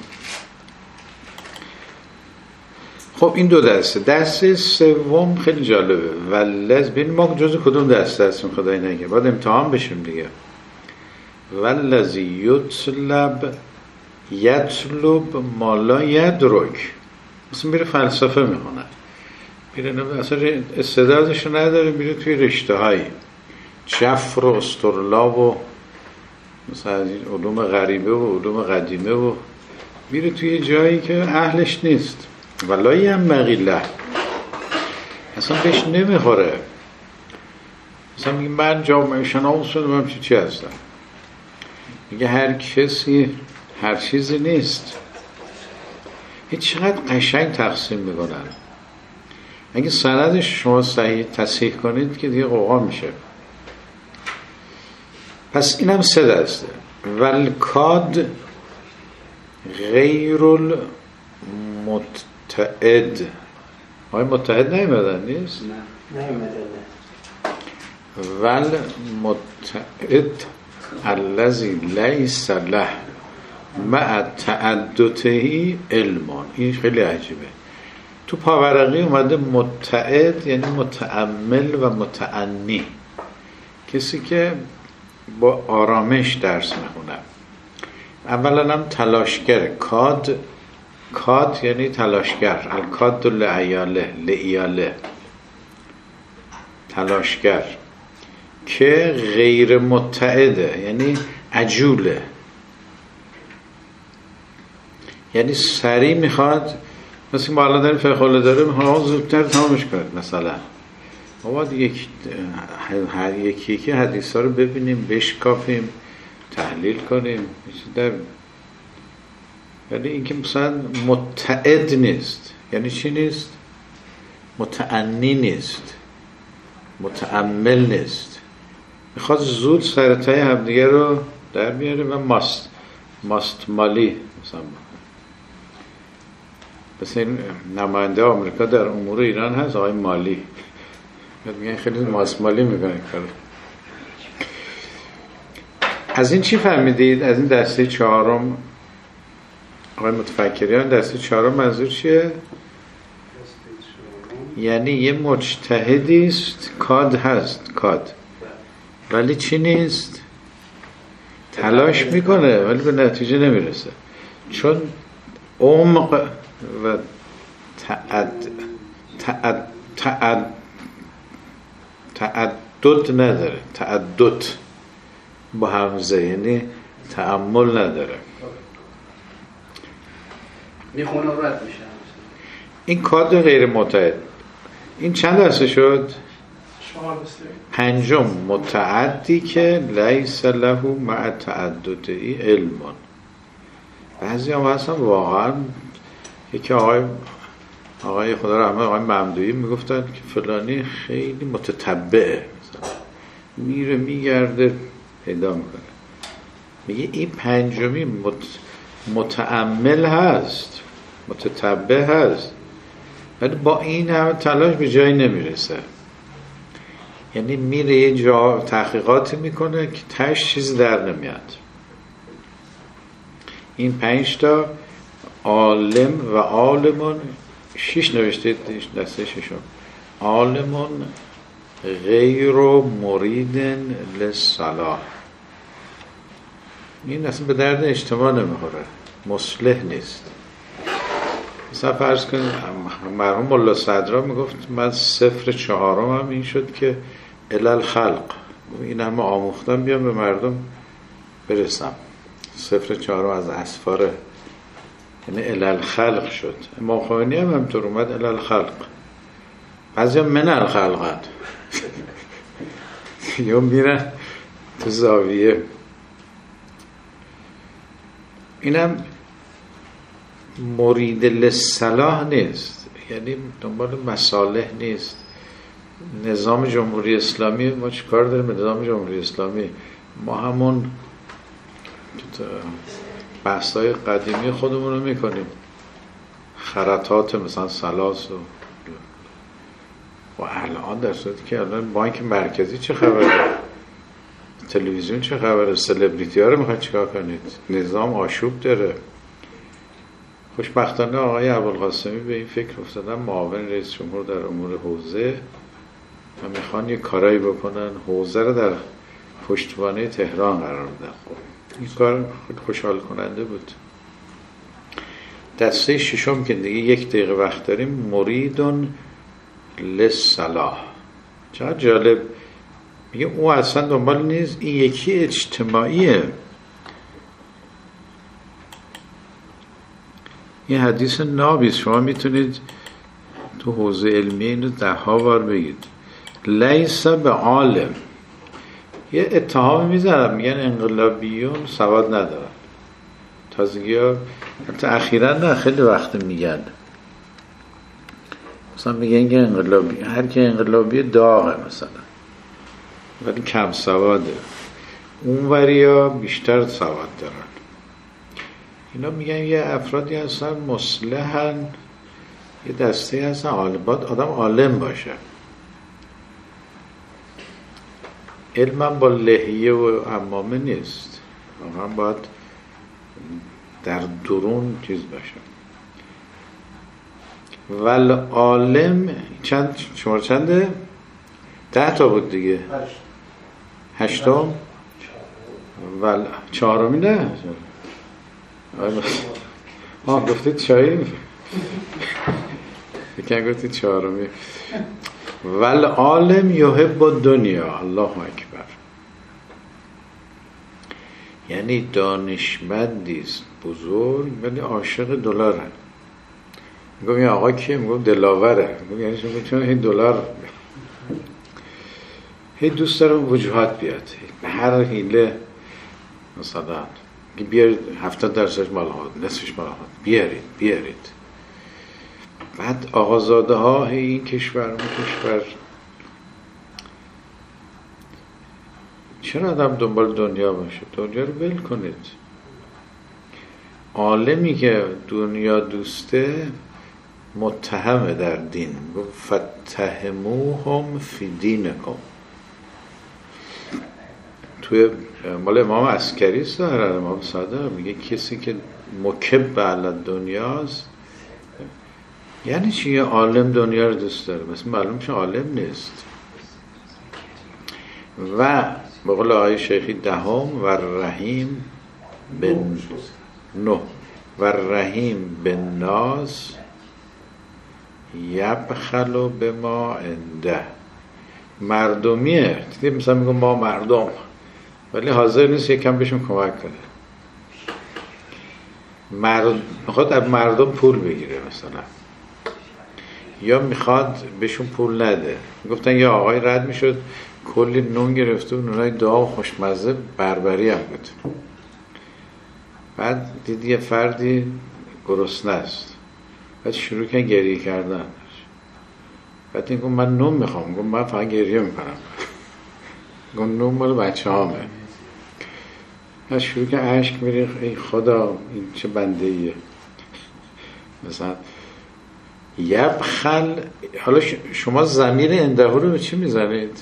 خب این دو دسته. دسته سوم خیلی جالبه، ولز ببین ما جزء کدوم دسته هستیم خدای نگه، باید امتحان بشیم دیگه. ولذی یطلب یطلب مالا یدرک، مثلا میره فلسفه میخونه، میره اصلا استعدادش نداره، میره توی رشته هایی جفر و استرلاب و مثلا علوم غریبه و علوم قدیمه و میره توی جایی که اهلش نیست. ولایی هم مغیله اصلا بهش نمیخوره. مثلا میگه من جامعه شناس شدم چی چی هستم، میگه هر کسی هر چیزی نیست. هیچ چقدر قشنگ تقسیم میکنن. اگه سندش شما صحیح تصحیح کنید که دیگه قوقا میشه. پس اینم سه دسته. والکاد غیر المتعد. آیا متعد نیمدن نیست؟ نه نیمدن نه. والمتعد الذی لیس له مع تعدده علمان. این خیلی عجیبه. تو پاورقی اومده متعد یعنی متأمل و متعنی، کسی که با آرامش درس میخونه. اولا هم تلاشگر، کاد کاد یعنی تلاشگر، الکاد لعیاله لعیاله تلاشگر، که غیر متعده یعنی عجوله، یعنی سریع میخواد. مثل ما الان داریم فقه‌الله داره میخواد زودتر تمامش کنید. مثلا ما باید یک هر یکی یکی حدیث ها رو ببینیم، بشکافیم، تحلیل کنیم، ولی اینکه مثلا متعد نیست. یعنی چی نیست؟ متعنی نیست، متأمل نیست، میخواد زود سرطای همدیگه رو در بیاره و ماست ماست مالی مثلا. مثل این نماینده آمریکا در امور ایران هست، آقای مالی، میگن خیلی ماست مالی میکنه کار. از این چی فهمیدید؟ از این دسته چهارم آقای متفکریان، دسته چهارم منظور چیه؟ یعنی یه مجتهدی است، کاد هست، کاد، ولی چی نیست؟ تلاش میکنه ولی به نتیجه نمیرسه، چون عمق و تعد تعد تعد تعدد نداره. تعدد با همزه یعنی تأمل نداره. میخونه و رد میشه. این کاد غیر متعد. این چند دسته شد؟ پنجم، متعدی که لیس له مع تعددی علمان. بعضی هم هستن واقعا، یکی آقای آقای خدا رحمه آقای ممدویی میگفتن که فلانی خیلی متتبعه، مثلا میره میگرده پیدا میکنه. میگه این پنجمی مت... متأمل هست، متتبع هست، ولی با این همه تلاش به جایی نمیرسه. یعنی میره یه جا تحقیقاتی میکنه که تاش چیز در نمیاد. این پنج تا عالم و عالمون، شش نوشته دسته ششم، عالمون غیر مریدن للصلاح. این اصلا به درد اجتماع نمیخوره، مصلح نیست. مثلا فرض کنید مرحوم ملا صدرا میگفت من صفر چهارم هم این شد که علل خلق، این همه آموختم بیام به مردم برسم. صفر چهارم از اسفاره، یعنی علل خلق شد. امام خمینی هم همطور اومد علل خلق. بعضی هم من الخلقت یا میرن تو زاویه. اینم مرید للصلاح نیست، یعنی دنبال مصالح نیست. نظام جمهوری اسلامی، ما چی کار داریم به نظام جمهوری اسلامی؟ ما همون بحثای قدیمی خودمون رو میکنیم، خرطات مثلا سلاس و و الان در صورتی که الان بانک مرکزی چه خبره، تلویزیون چه خبره، سلبریتی ها رو میخواید چیکار کنید؟ نظام آشوب داره. خوشبختانه آقای ابوالقاسمی به این فکر افتادن، معاون رئیس جمهور در امور حوزه، و میخوان یه کارایی بکنن حوزه رو در پشتوانه تهران قرار بدن. این کار خیلی خوشحال کننده بود. دسته ششم که دیگه یک دقیقه وقت داریم، مریدون للصلاح. چقدر جالب، میگه او اصلا دنبال نیست، این یکی اجتماعیه. این حدیث نابیست، شما میتونید تو حوزه علمی اینو ده ها بار بگید. لیس به عالم. یه اتهام میزنن، میگن انقلابیون سواد ندارن. تازگی ها حتی اخیراً نه، خیلی وقت میگن مثلا میگن که انقلابی، هر که انقلابی داغه مثلا، ولی کم سواده. اون وریا بیشتر سواد دارن. اینا میگن یه افرادی هستن مصلحن، یه دسته هستن عالبات، آدم عالم باشه. علم هم با لحیه و عمامه نیست، واقعا باید در درون چیز باشه. ول عالم چند شماره چنده؟ ده تا بود دیگه. هشتم ول چهارمی نه آه گفتید چایی بکن گفتید چهارمی. ول عالم یحب الدنیا. الله اکبر. یعنی دانشمندیست بزرگ ولی عاشق دلاره. میگم این آقا کیه؟ میگم دلاوره. میگم یعنی شما چون این دلار هی دوست دارم وجوهات بیاد، به هر حیله مثلا بیارید هفتاد درصدش مال خود، نصفش مال خود، بیارید بیارید. بعد آقازاده ها این کشور اون کشور. چرا آدم دنبال دنیا باشه؟ دنیا رو ول کنید. عالمی که دنیا دوسته متهمه در دین. فتهموهم فی دینکم. توی مال امام عسکری سهر امام صادق میگه کسی که مکب علی دنیاست، یعنی چی؟ یه عالم دنیا رو دوست داره، مثل معلوم میشه عالم نیست. و به قول آقای شیخی دهم و رحیم بن نو و رحیم بن ناز یبخلو به ما انده. مردمیه، دیدیم مثلا میگم ما مردم، ولی حاضر نیست یکم بهشون کمک کنه. مرد میخواد از مردم پول بگیره مثلا، یا میخواد بهشون پول نده. گفتن یه آقای رد میشد کلی نون گرفته و نونای داغ و خوشمزه بربری هم بود. بعد دید یه فردی گرسنه است، بعد شروع کردن گریه کردن. بعد این گفت من نون میخوام. گفت من فقط گریه میکنم. گندم مال بچه هامه. از شروع که عشق میریخ ای خدا این چه بنده ایه. مثلا یبخل. حالا شما ضمیر انده رو به چی میزنید؟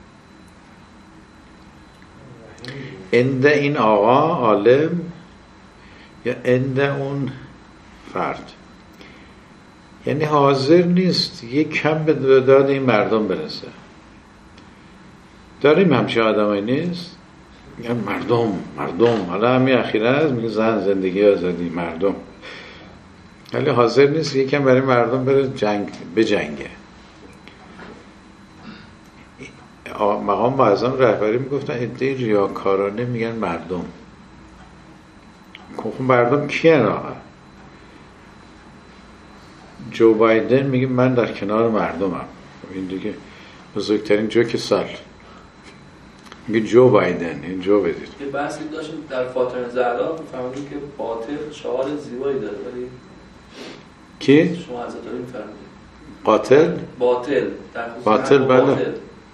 انده این آقا عالم یا انده اون فرد؟ یعنی حاضر نیست یک کم به داد این مردم برسه. داریم همچه آدمایی نیست؟ میگن مردم مردم حالا همین اخیرا هست میگه زن زندگی آزادی مردم، ولی حاضر نیست یکم برای مردم بره جنگ بجنگه. مقام معظم رهبری میگفتن عده ریاکارانه میگن مردم. خب مردم کیه؟ آقا جو بایدن میگه من در کنار مردمم. این دیگه بزرگترین جوک سال. میگه جو بایدن، این جو بدید. یه بحثی داشتیم در فاطمه زهرا، فهمیدیم که باطل شعار زیبایی داره، ولی کی؟ شما از داریم میفهمید قاتل؟ باطل در باطل بله باطل.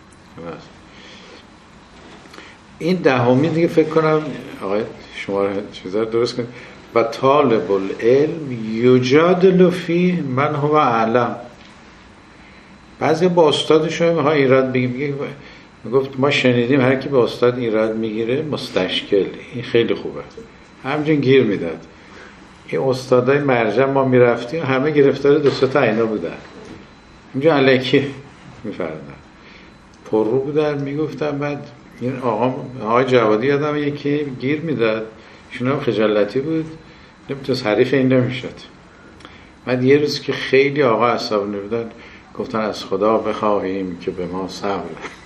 این دهمی دیگه فکر کنم آقای شما چیزا درست کنید. و طالب العلم یجادل فی من هو اعلم. بعضی با استادشون میخواد ایراد بگیم، میگفت ما شنیدیم هر کی به استاد ایراد میگیره مستشکل. این خیلی خوبه، همچنین گیر میداد. این استادای مرجع ما میرفتیم همه گرفتار دو سه تا عینا بودن، اینجا الکی میفردن پر رو بودن. میگفتم بعد این آقا آقای جوادی یادم یکی گیر میداد، ایشون هم خجالتی بود نمیتونست حریف این نمیشد. بعد یه روز که خیلی آقا عصبانی بودن گفتن از خدا بخواهیم که به ما صبر.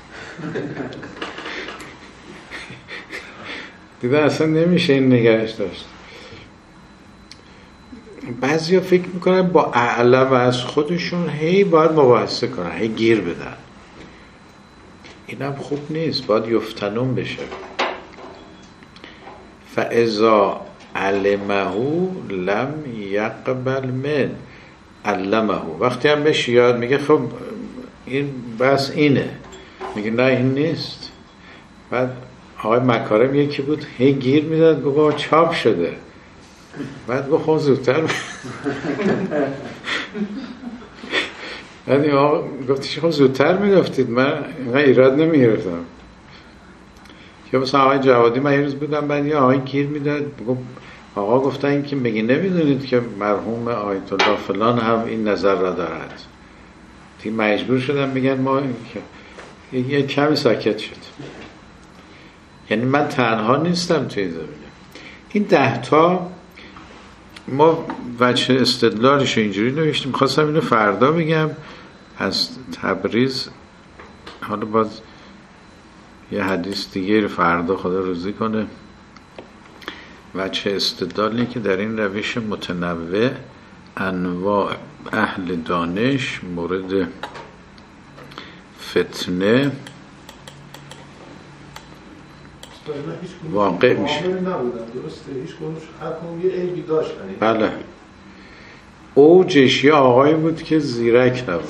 دیدن اصلا نمیشه این نگرش داشت. بعضی ها فکر میکنن با اعلم از خودشون هی باید مباحثه کنن، هی گیر بدن. این هم خوب نیست، باید یفتنون بشه. فاذا علمه لم یقبل من علمه. وقتی هم بهش یاد میگه خب این بس اینه، میگه نه این نیست. بعد آقای مکارم یکی بود هی گیر میداد، گفت بابا چاپ شده. بعد گفت خب زودتر. بعد آقا گفتش خب زودتر میگفتید من اینقدر ایراد نمیگرفتم. یا مثلا آقای جوادی من یه روز بودم بعد یه آقای گیر میداد، گفت آقا گفتن این که میگی نمیدونید که مرحوم آیت الله فلان هم این نظر را دارد. دیگه مجبور شدم میگن ما یه کمی ساکت شد. یعنی من تنها نیستم توی زمینه. این ده تا ما وجه استدلالش اینجوری نوشتیم. خواستم اینو فردا بگم از تبریز. حالا باز یه حدیث دیگه رو فردا خدا روزی کنه. وجه استدلالی که در این روش متنوع انواع اهل دانش مورد فتنه واقع میشه. درسته هیچ کنوش هر کنون یه عیبی داشت. بله اوجش یه آقایی بود که زیرک نبود.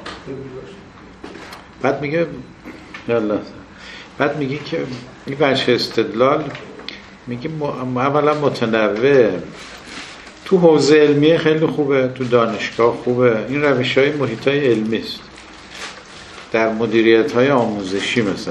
بعد میگه یالله بعد میگه که این وجه استدلال میگه اولا متنوع تو حوزه علمیه خیلی خوبه، تو دانشگاه خوبه. این روش های محیط های علمی است. در مدیریت های آموزشی مثلا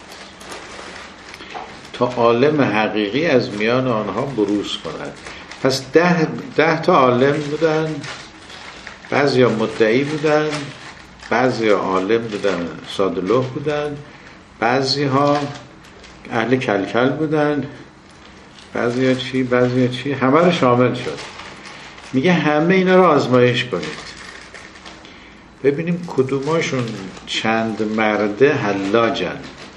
تا عالم حقیقی از میان آنها بروز کند. پس ده, ده تا عالم بودن، بعضی ها مدعی بودن، بعضی ها عالم بودن سادلوه بودن، بعضی ها اهل کلکل بودن، بعضی ها چی بعضی ها چی، همه رو شامل شد. میگه همه اینا رو آزمایش کنید ببینیم کدوماشون چند مرده حلاجن.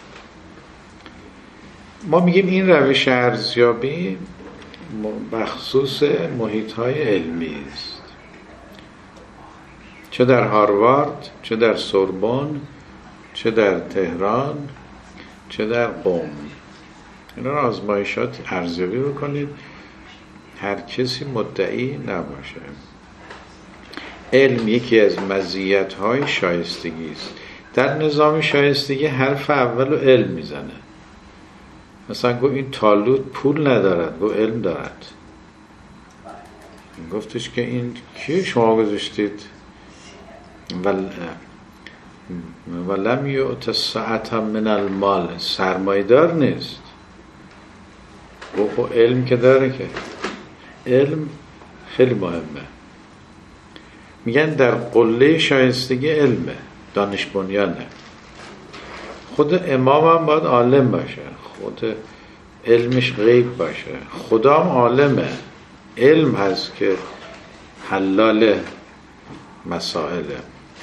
ما میگیم این روش ارزیابی مخصوص محیط‌های علمی است، چه در هاروارد، چه در سوربن، چه در تهران، چه در قم. اینا رو آزمایشات ارزیابی بکنید، هر کسی مدعی نباشه. علم یکی از مزیت‌های شایستگی است. در نظام شایستگی حرف اول رو علم میزنه. مثلا گفت این طالوت پول ندارد، گفت علم دارد. گفتش که این کی شما گذاشتید ول ولم یؤت سعة من المال، سرمایه‌دار نیست. گفت علم که داره، که علم خیلی مهمه. میگن در قله شایستگی علمه، دانش بنیانه. خود امام هم باید عالم باشه، خود علمش غیب باشه. خدا هم عالمه، علم هست که حلال مسائله.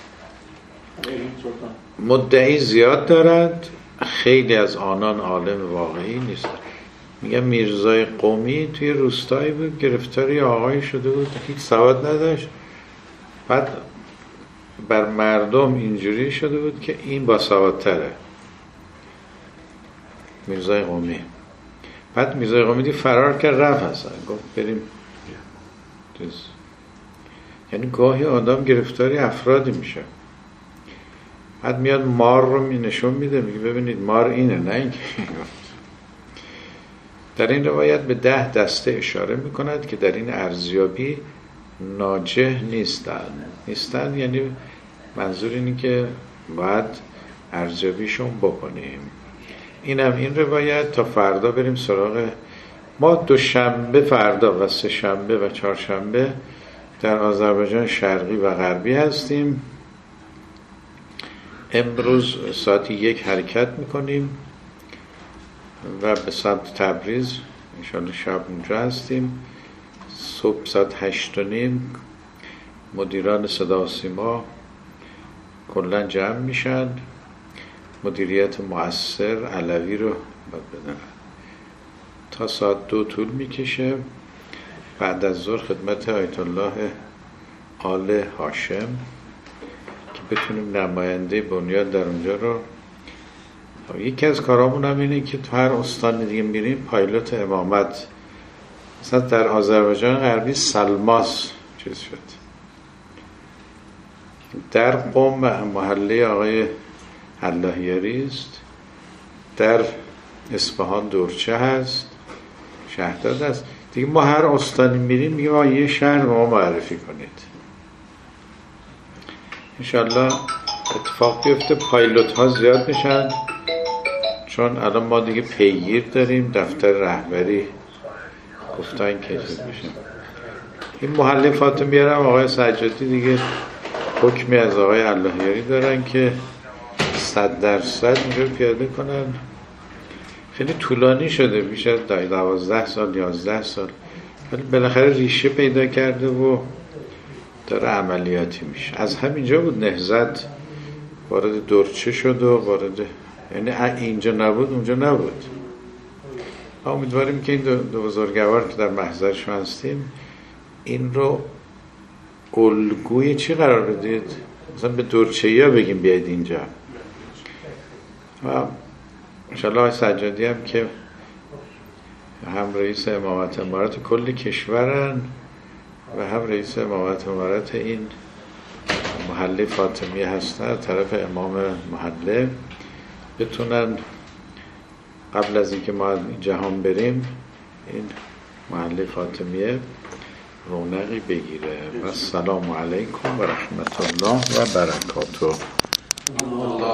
مدعی زیاد دارد، خیلی از آنان عالم واقعی نیست. میگم میرزای قومی توی روستایی بود، گرفتاری آقایی شده بود، هیچ سواد نداشت. بعد بر مردم اینجوری شده بود که این باسوادتره، میرزای قومی. بعد میرزای قومی دی فرار کرد، رفت هستن، گفت بریم دیز. یعنی گاهی آدم گرفتاری افرادی میشه. بعد میاد مار رو می نشون میده، میگه ببینید مار اینه، نه این. در این روایت به ده دسته اشاره میکند که در این ارزیابی ناجح نیستند. نیستند یعنی منظور اینه که باید ارزیابیشون بکنیم. اینم این روایت. تا فردا بریم سراغ ما. دوشنبه فردا و سه شنبه و چهارشنبه در آذربایجان شرقی و غربی هستیم. امروز ساعت یک حرکت میکنیم و به سمت تبریز، انشاءالله شب اونجا هستیم. صبح ساعت هشت و نیم مدیران صدا و سیما کلن جمع میشن. مدیریت مؤثر علوی رو باید بدن. تا ساعت دو طول میکشه. بعد از ظهر خدمت آیت الله آل هاشم که بتونیم نماینده بنیاد در اونجا رو. یکی از کارامون هم اینه که تو هر استان دیگه میریم پایلوت امامت. مثلا در آذربایجان غربی سلماس چیز شد. در قم محله آقای اللهیاری است. در اصفهان دورچه هست، شهرداد هست. دیگه ما هر استانی میریم میگیم آقا یه شهر به ما معرفی کنید. انشالله اتفاق بیفته، پایلوت ها زیاد میشن، چون الان ما دیگه پیگیر داریم. دفتر رهبری گفتن که چیز میشیم. این محله فاطمیه هم آقای سجادی دیگه حکمی از آقای اللهیاری دارن که صد درصد اینجا پیاده کنن. خیلی طولانی شده، بیش از دوازده سال یازده سال، ولی بالاخره ریشه پیدا کرده و داره عملیاتی میشه. از همینجا بود نهضت وارد دورچه شد و وارد، یعنی اینجا نبود اونجا نبود. امیدواریم که این دو, دو بزرگوار که در محضرشون هستیم این رو الگوی چی قرار بدید؟ مثلا به دورچه‌ای ها بگیم بیاید اینجا. و انشاءالله آقای سجادی هم که هم رئیس امامت امارت کل کشورن و هم رئیس امامت امارت این محله فاطمیه هستن، طرف امام محله، بتونن قبل از اینکه ما این جهان بریم این محله فاطمیه رونقی بگیره. و السلام علیکم و رحمت الله و برکاته.